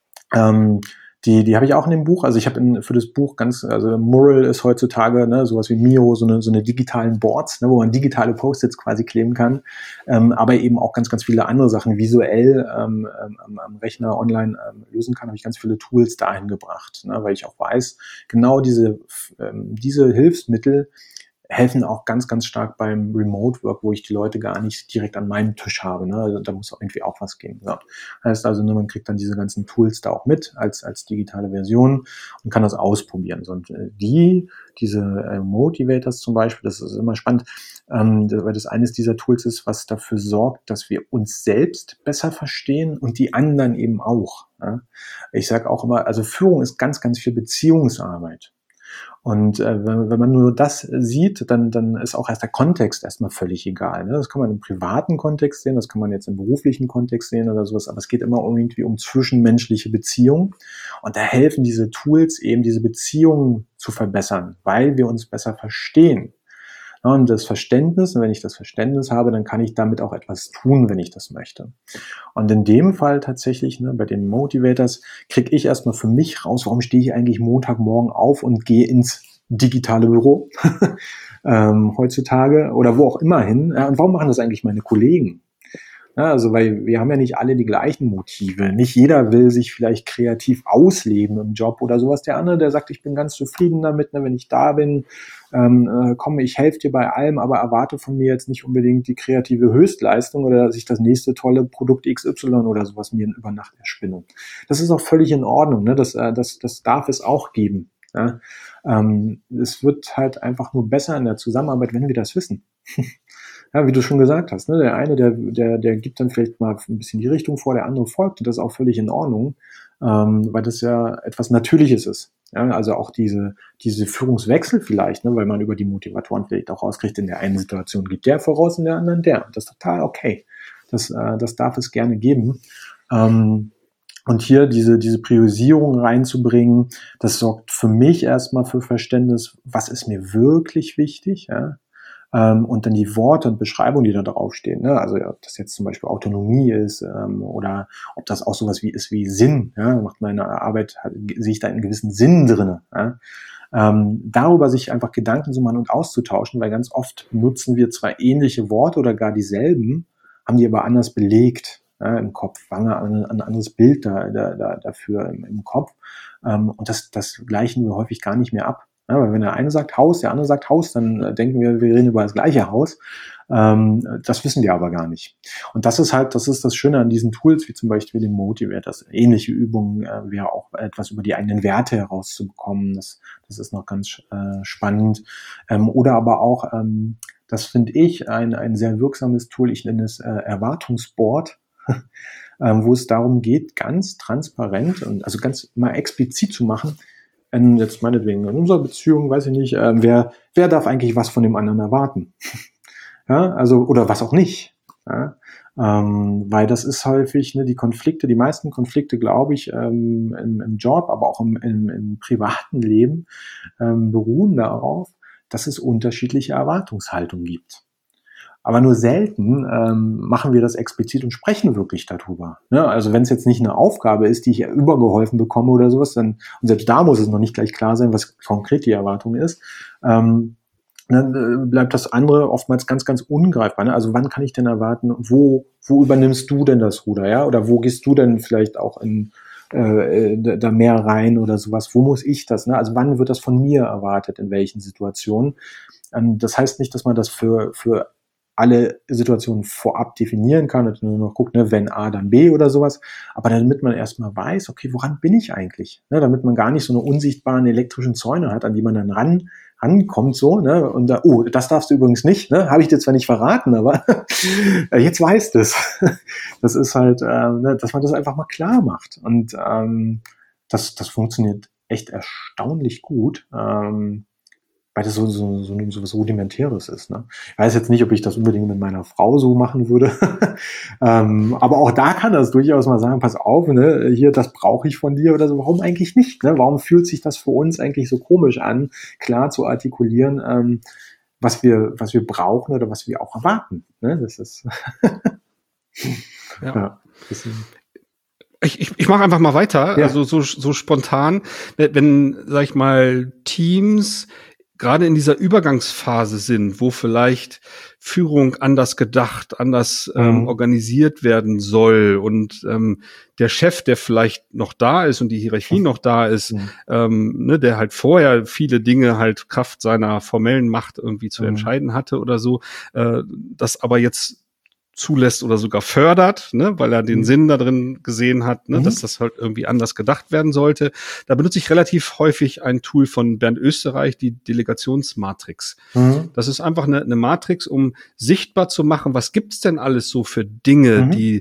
die habe ich auch in dem Buch. Also ich habe für das Buch also Mural ist heutzutage sowas wie Mio, so eine digitalen Boards, wo man digitale Post-its quasi kleben kann, aber eben auch ganz, ganz viele andere Sachen visuell am Rechner online lösen kann. Habe ich ganz viele Tools dahin gebracht, weil ich auch weiß, genau diese Hilfsmittel helfen auch ganz, ganz stark beim Remote Work, wo ich die Leute gar nicht direkt an meinem Tisch habe. Ne? Also da muss auch irgendwie auch was gehen. Ja. Heißt also, man kriegt dann diese ganzen Tools da auch mit als digitale Version und kann das ausprobieren. So, und diese Motivators zum Beispiel, das ist immer spannend, weil das eines dieser Tools ist, was dafür sorgt, dass wir uns selbst besser verstehen und die anderen eben auch. Ja? Ich sage auch immer, also Führung ist ganz, ganz viel Beziehungsarbeit. Und wenn man nur das sieht, dann ist auch erst der Kontext erstmal völlig egal. Ne? Das kann man im privaten Kontext sehen, das kann man jetzt im beruflichen Kontext sehen oder sowas, aber es geht immer irgendwie um zwischenmenschliche Beziehungen. Und da helfen diese Tools eben, diese Beziehungen zu verbessern, weil wir uns besser verstehen. Ja, und das Verständnis, und wenn ich das Verständnis habe, dann kann ich damit auch etwas tun, wenn ich das möchte. Und in dem Fall tatsächlich, ne, bei den Motivators, kriege ich erstmal für mich raus, warum stehe ich eigentlich Montagmorgen auf und gehe ins digitale Büro heutzutage oder wo auch immer hin. Und warum machen das eigentlich meine Kollegen? Ja, also weil wir haben ja nicht alle die gleichen Motive. Nicht jeder will sich vielleicht kreativ ausleben im Job oder sowas. Der andere, der sagt, ich bin ganz zufrieden damit, ne, wenn ich da bin, komm, ich helfe dir bei allem, aber erwarte von mir jetzt nicht unbedingt die kreative Höchstleistung oder dass ich das nächste tolle Produkt XY oder sowas mir über Nacht erspinne. Das ist auch völlig in Ordnung. Ne? Das darf es auch geben. Ja? Es wird halt einfach nur besser in der Zusammenarbeit, wenn wir das wissen. Ja, wie du schon gesagt hast, ne, der eine, der gibt dann vielleicht mal ein bisschen die Richtung vor, der andere folgt, und das ist auch völlig in Ordnung, weil das ja etwas Natürliches ist. Ja, also auch diese Führungswechsel vielleicht, ne, weil man über die Motivatoren vielleicht auch rauskriegt, in der einen Situation gibt der voraus, in der anderen der. Das ist total okay. Das darf es gerne geben. Und hier diese Priorisierung reinzubringen, das sorgt für mich erstmal für Verständnis, was ist mir wirklich wichtig, ja. Und dann die Worte und Beschreibungen, die da draufstehen, ne? Also ob das jetzt zum Beispiel Autonomie ist oder ob das auch sowas ist wie Sinn, ja? Macht meine Arbeit, sehe ich da einen gewissen Sinn drin. Ja? Darüber sich einfach Gedanken zu machen und auszutauschen, weil ganz oft nutzen wir zwar ähnliche Worte oder gar dieselben, haben die aber anders belegt, ja, im Kopf, haben wir ein anderes Bild dafür im Kopf, und das gleichen wir häufig gar nicht mehr ab. Ja, weil wenn der eine sagt Haus, der andere sagt Haus, dann denken wir reden über das gleiche Haus. Das wissen wir aber gar nicht. Und das ist das Schöne an diesen Tools, wie zum Beispiel dem Motivators. Ähnliche Übungen wäre auch etwas über die eigenen Werte herauszubekommen. Das ist noch ganz spannend. Oder aber auch, das finde ich, ein sehr wirksames Tool, ich nenne es Erwartungsboard, wo es darum geht, ganz transparent und also ganz mal explizit zu machen, jetzt meinetwegen in unserer Beziehung, weiß ich nicht, wer darf eigentlich was von dem anderen erwarten? Ja, also, oder was auch nicht. Ja? Weil das ist häufig, ne, die meisten Konflikte, glaube ich, im Job, aber auch im privaten Leben, beruhen darauf, dass es unterschiedliche Erwartungshaltungen gibt. Aber nur selten machen wir das explizit und sprechen wirklich darüber. Ne? Also wenn es jetzt nicht eine Aufgabe ist, die ich übergeholfen bekomme oder sowas, dann, und selbst da muss es noch nicht gleich klar sein, was konkret die Erwartung ist, dann bleibt das andere oftmals ganz, ganz ungreifbar. Ne? Also wann kann ich denn erwarten, wo übernimmst du denn das Ruder, ja? Oder wo gehst du denn vielleicht auch da mehr rein oder sowas? Wo muss ich das? Ne? Also wann wird das von mir erwartet, in welchen Situationen? Das heißt nicht, dass man das für alle Situationen vorab definieren kann und nur noch guckt, ne, wenn A, dann B oder sowas. Aber damit man erstmal weiß, okay, woran bin ich eigentlich? Ne, damit man gar nicht so eine unsichtbaren elektrischen Zäune hat, an die man dann rankommt, so, ne, und da, oh, das darfst du übrigens nicht, ne, habe ich dir zwar nicht verraten, aber jetzt weißt du es. Das ist halt, ne, dass man das einfach mal klar macht. Und das funktioniert echt erstaunlich gut. Weil das so was Rudimentäres ist. Ne? Ich weiß jetzt nicht, ob ich das unbedingt mit meiner Frau so machen würde. Aber auch da kann das durchaus mal sagen, pass auf, ne, hier, das brauche ich von dir oder so. Warum eigentlich nicht? Ne? Warum fühlt sich das für uns eigentlich so komisch an, klar zu artikulieren, was wir brauchen oder was wir auch erwarten? Ne? Das ist ja. Ich mache einfach mal weiter, ja. Also so spontan, wenn, sag ich mal, Teams gerade in dieser Übergangsphase sind, wo vielleicht Führung anders gedacht, anders organisiert werden soll und der Chef, der vielleicht noch da ist und die Hierarchie noch da ist, der halt vorher viele Dinge halt Kraft seiner formellen Macht irgendwie zu entscheiden hatte oder so, das aber jetzt zulässt oder sogar fördert, ne, weil er den Sinn da drin gesehen hat, ne, dass das halt irgendwie anders gedacht werden sollte. Da benutze ich relativ häufig ein Tool von Bernd Österreich, die Delegationsmatrix. Das ist einfach eine Matrix, um sichtbar zu machen, was gibt's denn alles so für Dinge, die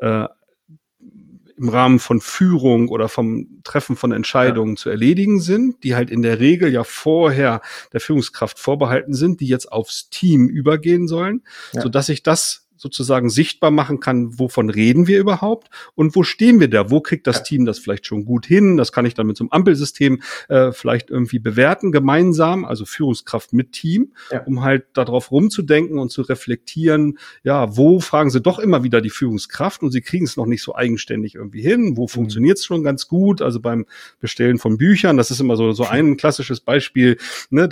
im Rahmen von Führung oder vom Treffen von Entscheidungen zu erledigen sind, die halt in der Regel ja vorher der Führungskraft vorbehalten sind, die jetzt aufs Team übergehen sollen, sodass ich das sozusagen sichtbar machen kann, wovon reden wir überhaupt und wo stehen wir da? Wo kriegt das Team das vielleicht schon gut hin? Das kann ich dann mit so einem Ampelsystem vielleicht irgendwie bewerten, gemeinsam, also Führungskraft mit Team, um halt darauf rumzudenken und zu reflektieren, ja, wo fragen sie doch immer wieder die Führungskraft und sie kriegen es noch nicht so eigenständig irgendwie hin? Wo funktioniert es schon ganz gut? Also beim Bestellen von Büchern, das ist immer so ein klassisches Beispiel, ne,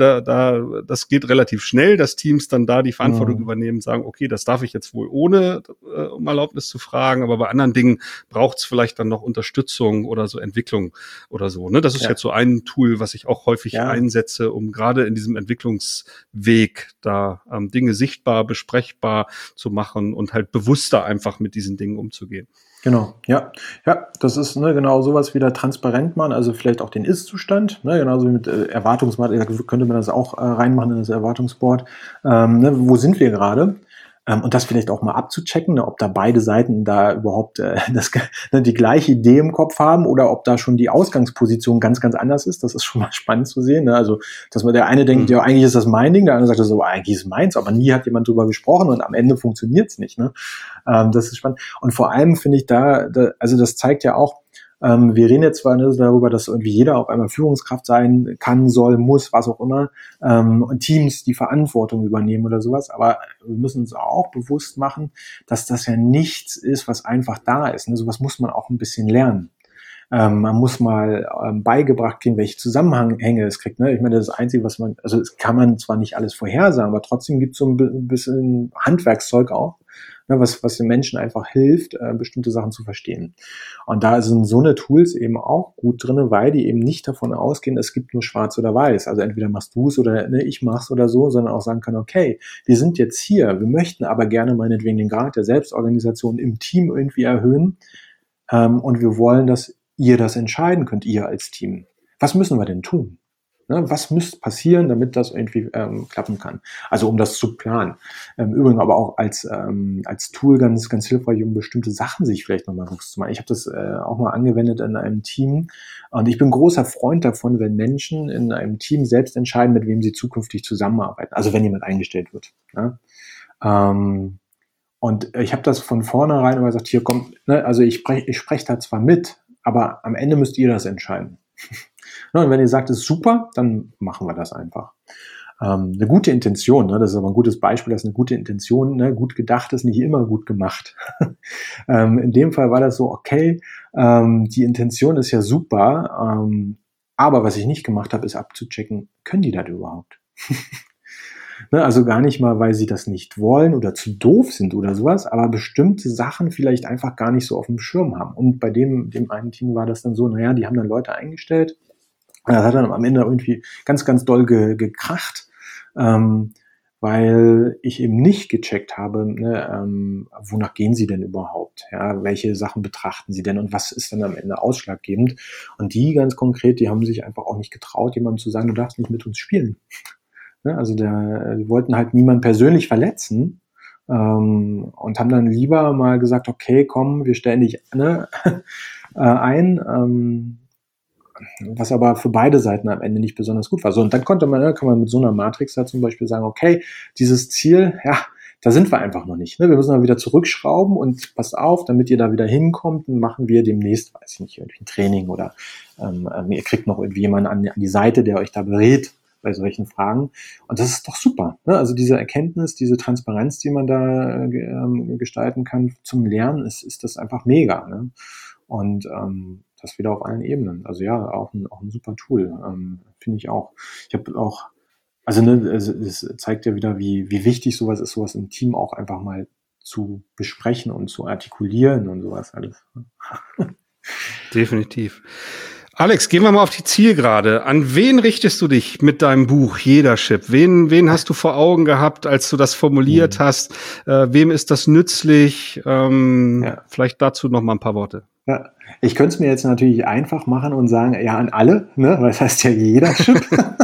das geht relativ schnell, dass Teams dann da die Verantwortung übernehmen, sagen, okay, das darf ich jetzt wohl ohne um Erlaubnis zu fragen, aber bei anderen Dingen braucht es vielleicht dann noch Unterstützung oder so Entwicklung oder so. Ne? Das ist jetzt so ein Tool, was ich auch häufig einsetze, um gerade in diesem Entwicklungsweg da Dinge sichtbar, besprechbar zu machen und halt bewusster einfach mit diesen Dingen umzugehen. Genau, ja, das ist genau sowas wieder transparent machen, also vielleicht auch den Ist-Zustand, genauso wie mit Erwartungsmatrix, könnte man das auch reinmachen in das Erwartungsboard. Wo sind wir gerade? Und das vielleicht auch mal abzuchecken, ob da beide Seiten da überhaupt die gleiche Idee im Kopf haben oder ob da schon die Ausgangsposition ganz, ganz anders ist. Das ist schon mal spannend zu sehen. Ne? Also, dass man der eine denkt, ja, eigentlich ist das mein Ding, der andere sagt, so, eigentlich ist meins, aber nie hat jemand drüber gesprochen und am Ende funktioniert's nicht. Ne? Das ist spannend. Und vor allem finde ich also das zeigt ja auch, wir reden jetzt zwar darüber, dass irgendwie jeder auf einmal Führungskraft sein kann, soll, muss, was auch immer, und Teams die Verantwortung übernehmen oder sowas, aber wir müssen uns auch bewusst machen, dass das ja nichts ist, was einfach da ist. Ne? Sowas muss man auch ein bisschen lernen. Man muss mal beigebracht kriegen, welche Zusammenhänge es kriegt. Ne? Ich meine, das Einzige, also es kann man zwar nicht alles vorhersagen, aber trotzdem gibt es so ein bisschen Handwerkszeug auch, ne, was den Menschen einfach hilft, bestimmte Sachen zu verstehen. Und da sind so eine Tools eben auch gut drin, weil die eben nicht davon ausgehen, es gibt nur schwarz oder weiß. Also entweder machst du es oder ich mach's oder so, sondern auch sagen können, okay, wir sind jetzt hier, wir möchten aber gerne meinetwegen den Grad der Selbstorganisation im Team irgendwie erhöhen, und wir wollen, dass ihr das entscheiden könnt, ihr als Team. Was müssen wir denn tun? Ne, was müsste passieren, damit das irgendwie klappen kann? Also um das zu planen. Übrigens aber auch als Tool ganz, ganz hilfreich, um bestimmte Sachen sich vielleicht nochmal bewusst zu machen. Ich habe das auch mal angewendet in einem Team und ich bin großer Freund davon, wenn Menschen in einem Team selbst entscheiden, mit wem sie zukünftig zusammenarbeiten. Also wenn jemand eingestellt wird. Ja? Und ich habe das von vornherein immer gesagt, hier kommt, ne, also ich sprech da zwar mit, aber am Ende müsst ihr das entscheiden. Und wenn ihr sagt, es ist super, dann machen wir das einfach. Eine gute Intention, ne, das ist aber ein gutes Beispiel, dass eine gute Intention, ne, gut gedacht ist nicht immer gut gemacht. In dem Fall war das so, okay, die Intention ist ja super, aber was ich nicht gemacht habe, ist abzuchecken, können die das überhaupt? Ne, also gar nicht mal, weil sie das nicht wollen oder zu doof sind oder sowas, aber bestimmte Sachen vielleicht einfach gar nicht so auf dem Schirm haben. Und bei dem einen Team war das dann so, naja, die haben dann Leute eingestellt. Das hat dann am Ende irgendwie ganz, ganz doll gekracht, weil ich eben nicht gecheckt habe, ne, wonach gehen sie denn überhaupt? Ja, welche Sachen betrachten sie denn und was ist dann am Ende ausschlaggebend? Und die ganz konkret, die haben sich einfach auch nicht getraut, jemandem zu sagen, du darfst nicht mit uns spielen. Also die wollten halt niemanden persönlich verletzen, und haben dann lieber mal gesagt, okay, komm, wir stellen dich ein, was aber für beide Seiten am Ende nicht besonders gut war. So, und dann kann man mit so einer Matrix da zum Beispiel sagen, okay, dieses Ziel, ja, da sind wir einfach noch nicht. Ne? Wir müssen dann wieder zurückschrauben und passt auf, damit ihr da wieder hinkommt, dann machen wir demnächst, weiß ich nicht, irgendwie ein Training oder ihr kriegt noch irgendwie jemanden an die Seite, der euch da berät bei solchen Fragen. Und das ist doch super. Ne? Also diese Erkenntnis, diese Transparenz, die man da gestalten kann zum Lernen, ist das einfach mega. Ne? Und das wieder auf allen Ebenen. Also ja, auch ein super Tool, finde ich auch. Ich habe auch Also es zeigt ja wieder, wie wichtig sowas ist, sowas im Team auch einfach mal zu besprechen und zu artikulieren und sowas alles. Definitiv. Alex, gehen wir mal auf die Zielgerade. An wen richtest du dich mit deinem Buch Leadership? Wen hast du vor Augen gehabt, als du das formuliert hast? Wem ist das nützlich? Vielleicht dazu noch mal ein paar Worte. Ja, ich könnte es mir jetzt natürlich einfach machen und sagen, ja, an alle, ne? Weil es heißt ja Leadership.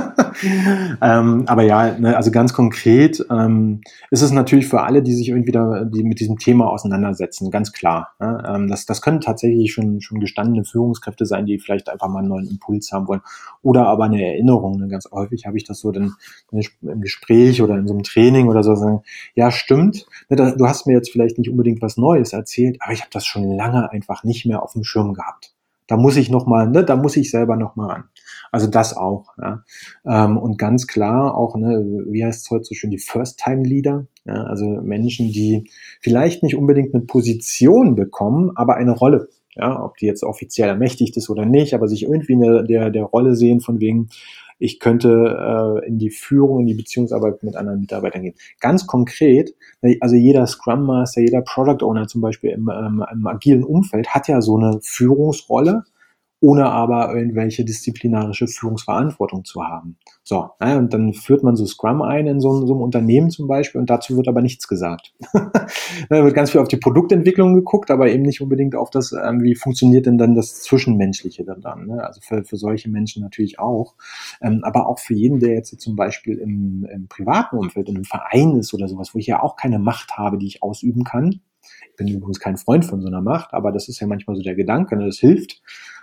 Aber ja, ne, also ganz konkret ist es natürlich für alle, die sich irgendwie die mit diesem Thema auseinandersetzen, ganz klar. Ne? Das können tatsächlich schon gestandene Führungskräfte sein, die vielleicht einfach mal einen neuen Impuls haben wollen oder aber eine Erinnerung. Ne? Ganz häufig habe ich das so dann im Gespräch oder in so einem Training oder so sagen, ja, stimmt, ne, du hast mir jetzt vielleicht nicht unbedingt was Neues erzählt, aber ich habe das schon lange einfach nicht mehr auf dem Schirm gehabt. Da muss ich selber noch mal ran. Also das auch. Ja. Und ganz klar auch, ne, wie heißt es heute so schön, die First-Time-Leader. Ja, also Menschen, die vielleicht nicht unbedingt eine Position bekommen, aber eine Rolle. Ja, ob die jetzt offiziell ermächtigt ist oder nicht, aber sich irgendwie in der Rolle sehen von wegen, ich könnte in die Führung, in die Beziehungsarbeit mit anderen Mitarbeitern gehen. Ganz konkret, also jeder Scrum Master, jeder Product Owner zum Beispiel im agilen Umfeld hat ja so eine Führungsrolle, ohne aber irgendwelche disziplinarische Führungsverantwortung zu haben. So, und dann führt man so Scrum ein in so einem Unternehmen zum Beispiel und dazu wird aber nichts gesagt. Da wird ganz viel auf die Produktentwicklung geguckt, aber eben nicht unbedingt auf das, wie funktioniert denn dann das Zwischenmenschliche dann. Ne? Also für solche Menschen natürlich auch. Aber auch für jeden, der jetzt zum Beispiel im privaten Umfeld, in einem Verein ist oder sowas, wo ich ja auch keine Macht habe, die ich ausüben kann. Ich bin übrigens kein Freund von so einer Macht, aber das ist ja manchmal so der Gedanke, ne? Das hilft.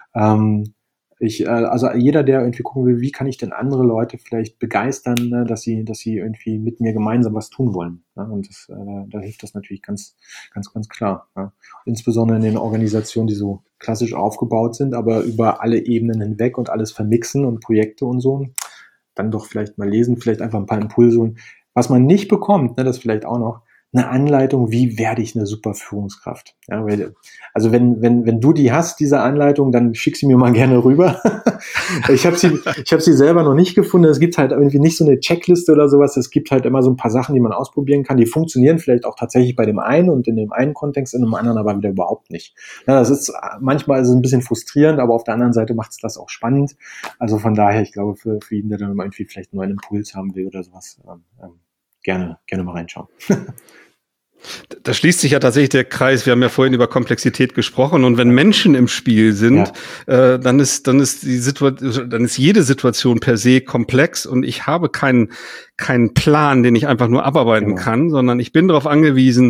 Also jeder, der irgendwie gucken will, wie kann ich denn andere Leute vielleicht begeistern, ne, dass sie irgendwie mit mir gemeinsam was tun wollen. Ne? Und da hilft das natürlich ganz klar. Ne? Insbesondere in den Organisationen, die so klassisch aufgebaut sind, aber über alle Ebenen hinweg und alles vermixen und Projekte und so. Dann doch vielleicht mal lesen, vielleicht einfach ein paar Impulse. Was man nicht bekommt, ne, das vielleicht auch noch, eine Anleitung, wie werde ich eine super Führungskraft. Ja, also wenn du die hast, diese Anleitung, dann schick sie mir mal gerne rüber. Ich habe sie selber noch nicht gefunden. Es gibt halt irgendwie nicht so eine Checkliste oder sowas. Es gibt halt immer so ein paar Sachen, die man ausprobieren kann. Die funktionieren vielleicht auch tatsächlich bei dem einen und in dem einen Kontext, in dem anderen aber wieder überhaupt nicht. Ja, das ist manchmal ist es ein bisschen frustrierend, aber auf der anderen Seite macht es das auch spannend. Also von daher, ich glaube, für jeden, der dann irgendwie vielleicht einen neuen Impuls haben will oder sowas, gerne mal reinschauen. Da schließt sich ja tatsächlich der Kreis. Wir haben ja vorhin über Komplexität gesprochen und wenn Menschen im Spiel sind, dann ist jede Situation per se komplex und ich habe keinen Plan, den ich einfach nur abarbeiten kann, sondern ich bin darauf angewiesen,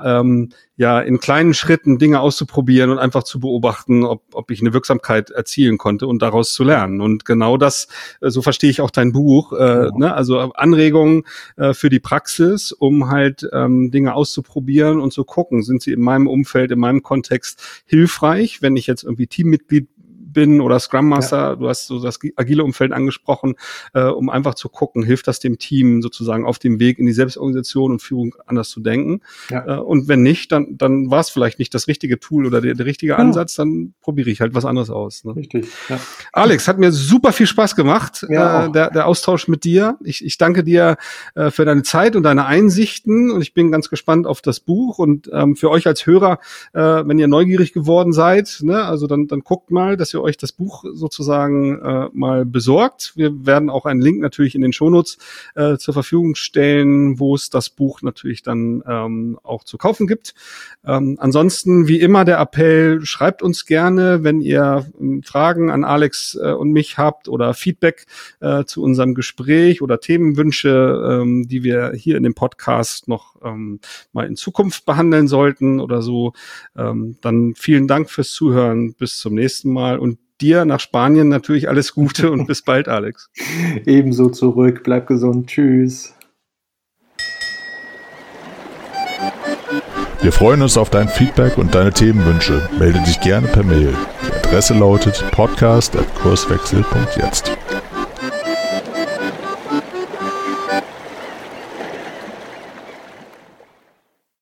in kleinen Schritten Dinge auszuprobieren und einfach zu beobachten, ob ich eine Wirksamkeit erzielen konnte und daraus zu lernen. Und genau das, so verstehe ich auch dein Buch, ne? Also Anregungen für die Praxis, um halt Dinge auszuprobieren und zu gucken, sind sie in meinem Umfeld, in meinem Kontext hilfreich, wenn ich jetzt irgendwie Teammitglied bin oder Scrum Master, du hast so das agile Umfeld angesprochen, um einfach zu gucken, hilft das dem Team sozusagen auf dem Weg in die Selbstorganisation und Führung anders zu denken. Ja. Und wenn nicht, dann war es vielleicht nicht das richtige Tool oder der richtige Ansatz, dann probiere ich halt was anderes aus. Ne? Richtig. Ja. Alex, hat mir super viel Spaß gemacht, der Austausch mit dir. Ich danke dir für deine Zeit und deine Einsichten und ich bin ganz gespannt auf das Buch und für euch als Hörer, wenn ihr neugierig geworden seid, ne, also dann guckt mal, dass ihr euch das Buch sozusagen mal besorgt. Wir werden auch einen Link natürlich in den Shownotes zur Verfügung stellen, wo es das Buch natürlich dann auch zu kaufen gibt. Ansonsten, wie immer, der Appell, schreibt uns gerne, wenn ihr Fragen an Alex und mich habt oder Feedback zu unserem Gespräch oder Themenwünsche, die wir hier in dem Podcast noch mal in Zukunft behandeln sollten oder so. Dann vielen Dank fürs Zuhören. Bis zum nächsten Mal und dir nach Spanien natürlich alles Gute und bis bald, Alex. Ebenso zurück. Bleib gesund. Tschüss. Wir freuen uns auf dein Feedback und deine Themenwünsche. Melde dich gerne per Mail. Die Adresse lautet podcast@kurswechsel.jetzt.